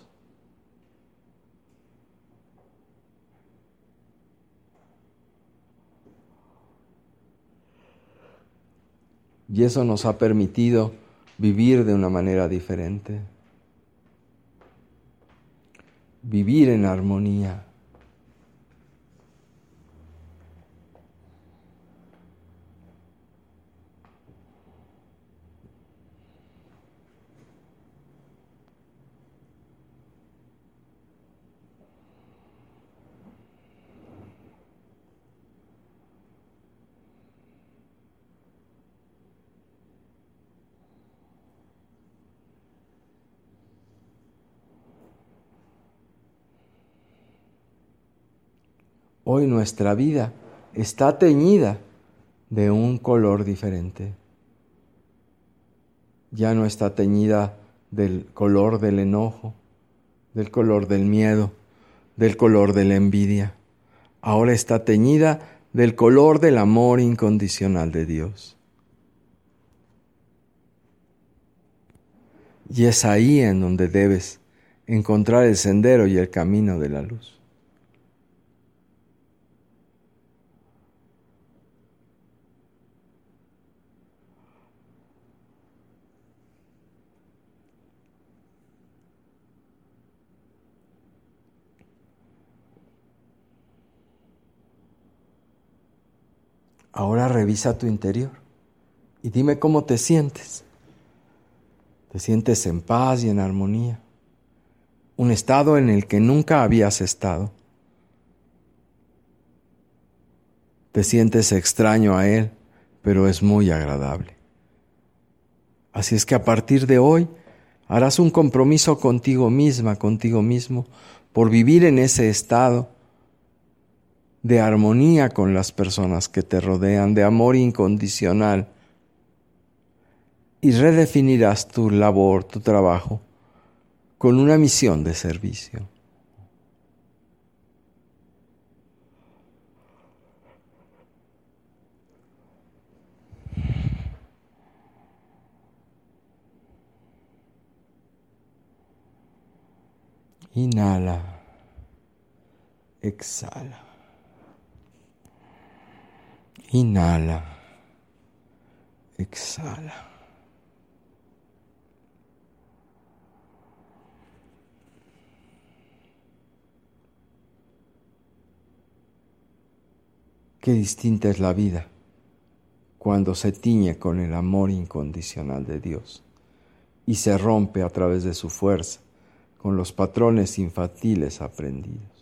Y eso nos ha permitido vivir de una manera diferente. Vivir en armonía. hoy nuestra vida está teñida de un color diferente. Ya no está teñida del color del enojo, del color del miedo, del color de la envidia. Ahora está teñida del color del amor incondicional de Dios. Y es ahí en donde debes encontrar el sendero y el camino de la luz. Ahora revisa tu interior y dime cómo te sientes. ¿Te sientes en paz y en armonía? Un estado en el que nunca habías estado. Te sientes extraño a Él, pero es muy agradable. Así es que a partir de hoy harás un compromiso contigo misma, contigo mismo, por vivir en ese estado de armonía con las personas que te rodean, de amor incondicional. Y redefinirás tu labor, tu trabajo, con una misión de servicio. Inhala, exhala. Inhala, exhala. Qué distinta es la vida cuando se tiñe con el amor incondicional de Dios y se rompe a través de su fuerza con los patrones infantiles aprendidos.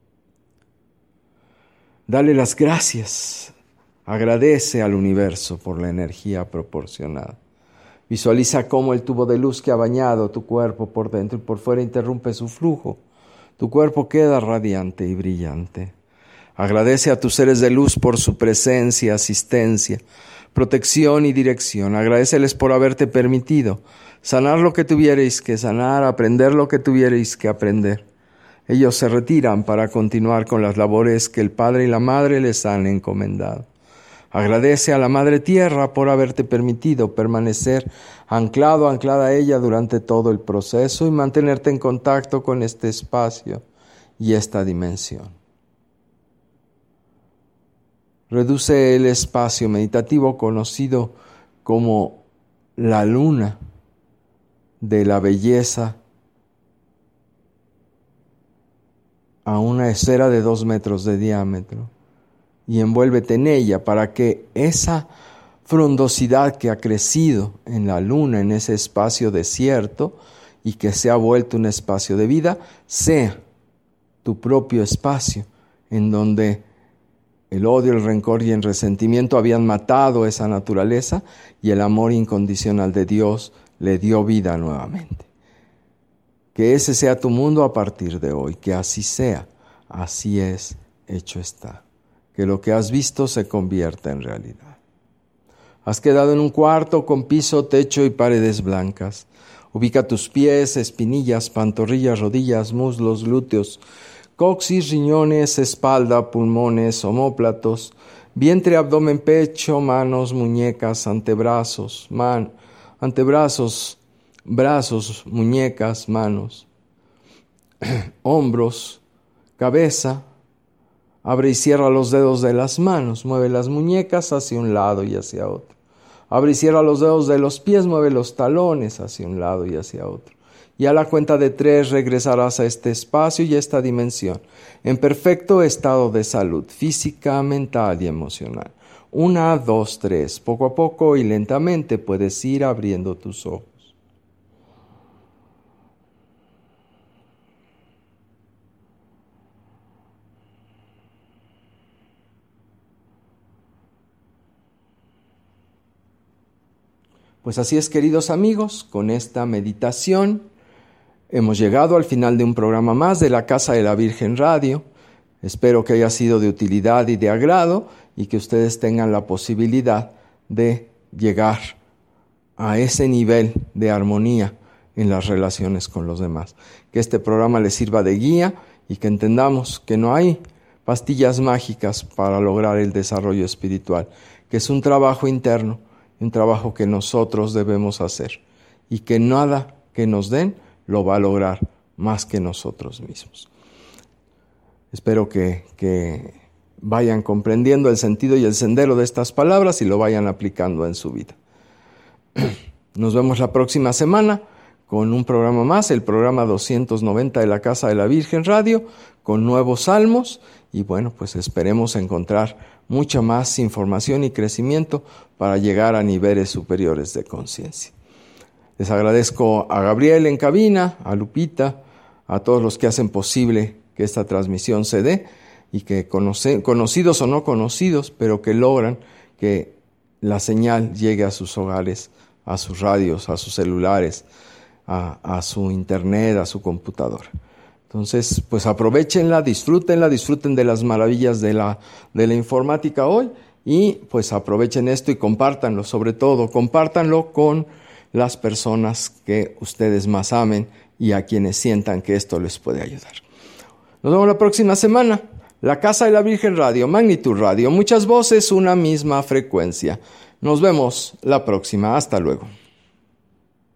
Dale las gracias, agradece al universo por la energía proporcionada. Visualiza cómo el tubo de luz que ha bañado tu cuerpo por dentro y por fuera interrumpe su flujo. Tu cuerpo queda radiante y brillante. Agradece a tus seres de luz por su presencia, asistencia, protección y dirección. Agradéceles por haberte permitido sanar lo que tuvierais que sanar, aprender lo que tuvierais que aprender. Ellos se retiran para continuar con las labores que el Padre y la Madre les han encomendado. Agradece a la Madre Tierra por haberte permitido permanecer anclado, anclada a ella durante todo el proceso y mantenerte en contacto con este espacio y esta dimensión. Reduce el espacio meditativo conocido como la luna de la belleza a una esfera de dos metros de diámetro y envuélvete en ella para que esa frondosidad que ha crecido en la luna, en ese espacio desierto y que se ha vuelto un espacio de vida, sea tu propio espacio en donde el odio, el rencor y el resentimiento habían matado esa naturaleza y el amor incondicional de Dios le dio vida nuevamente. Que ese sea tu mundo a partir de hoy, que así sea, así es, hecho está. Que lo que has visto se convierta en realidad. Has quedado en un cuarto con piso, techo y paredes blancas. Ubica tus pies, espinillas, pantorrillas, rodillas, muslos, glúteos, coxis, riñones, espalda, pulmones, omóplatos, vientre, abdomen, pecho, manos, muñecas, antebrazos, man, antebrazos, brazos, muñecas, manos, hombros, cabeza. Abre y cierra los dedos de las manos, mueve las muñecas hacia un lado y hacia otro. Abre y cierra los dedos de los pies, mueve los talones hacia un lado y hacia otro. Y a la cuenta de tres regresarás a este espacio y a esta dimensión, en perfecto estado de salud física, mental y emocional. Una, dos, tres. Poco a poco y lentamente puedes ir abriendo tus ojos. Pues así es, queridos amigos, con esta meditación hemos llegado al final de un programa más de la Casa de la Virgen Radio. Espero que haya sido de utilidad y de agrado y que ustedes tengan la posibilidad de llegar a ese nivel de armonía en las relaciones con los demás. Que este programa les sirva de guía y que entendamos que no hay pastillas mágicas para lograr el desarrollo espiritual, que es un trabajo interno, un trabajo que nosotros debemos hacer y que nada que nos den lo va a lograr más que nosotros mismos. Espero que, que vayan comprendiendo el sentido y el sendero de estas palabras y lo vayan aplicando en su vida. Nos vemos la próxima semana con un programa más, el programa doscientos noventa de la Casa de la Virgen Radio, con nuevos salmos y bueno, pues esperemos encontrar mucha más información y crecimiento para llegar a niveles superiores de conciencia. Les agradezco a Gabriel en cabina, a Lupita, a todos los que hacen posible que esta transmisión se dé y que conoce, conocidos o no conocidos, pero que logran que la señal llegue a sus hogares, a sus radios, a sus celulares, a, a su internet, a su computadora. Entonces, pues aprovechenla, disfrútenla, disfruten de las maravillas de la, de la informática hoy y pues aprovechen esto y compártanlo, sobre todo, compártanlo con las personas que ustedes más amen y a quienes sientan que esto les puede ayudar. Nos vemos la próxima semana. La Casa de la Virgen Radio, Magnitud Radio, muchas voces, una misma frecuencia. Nos vemos la próxima. Hasta luego.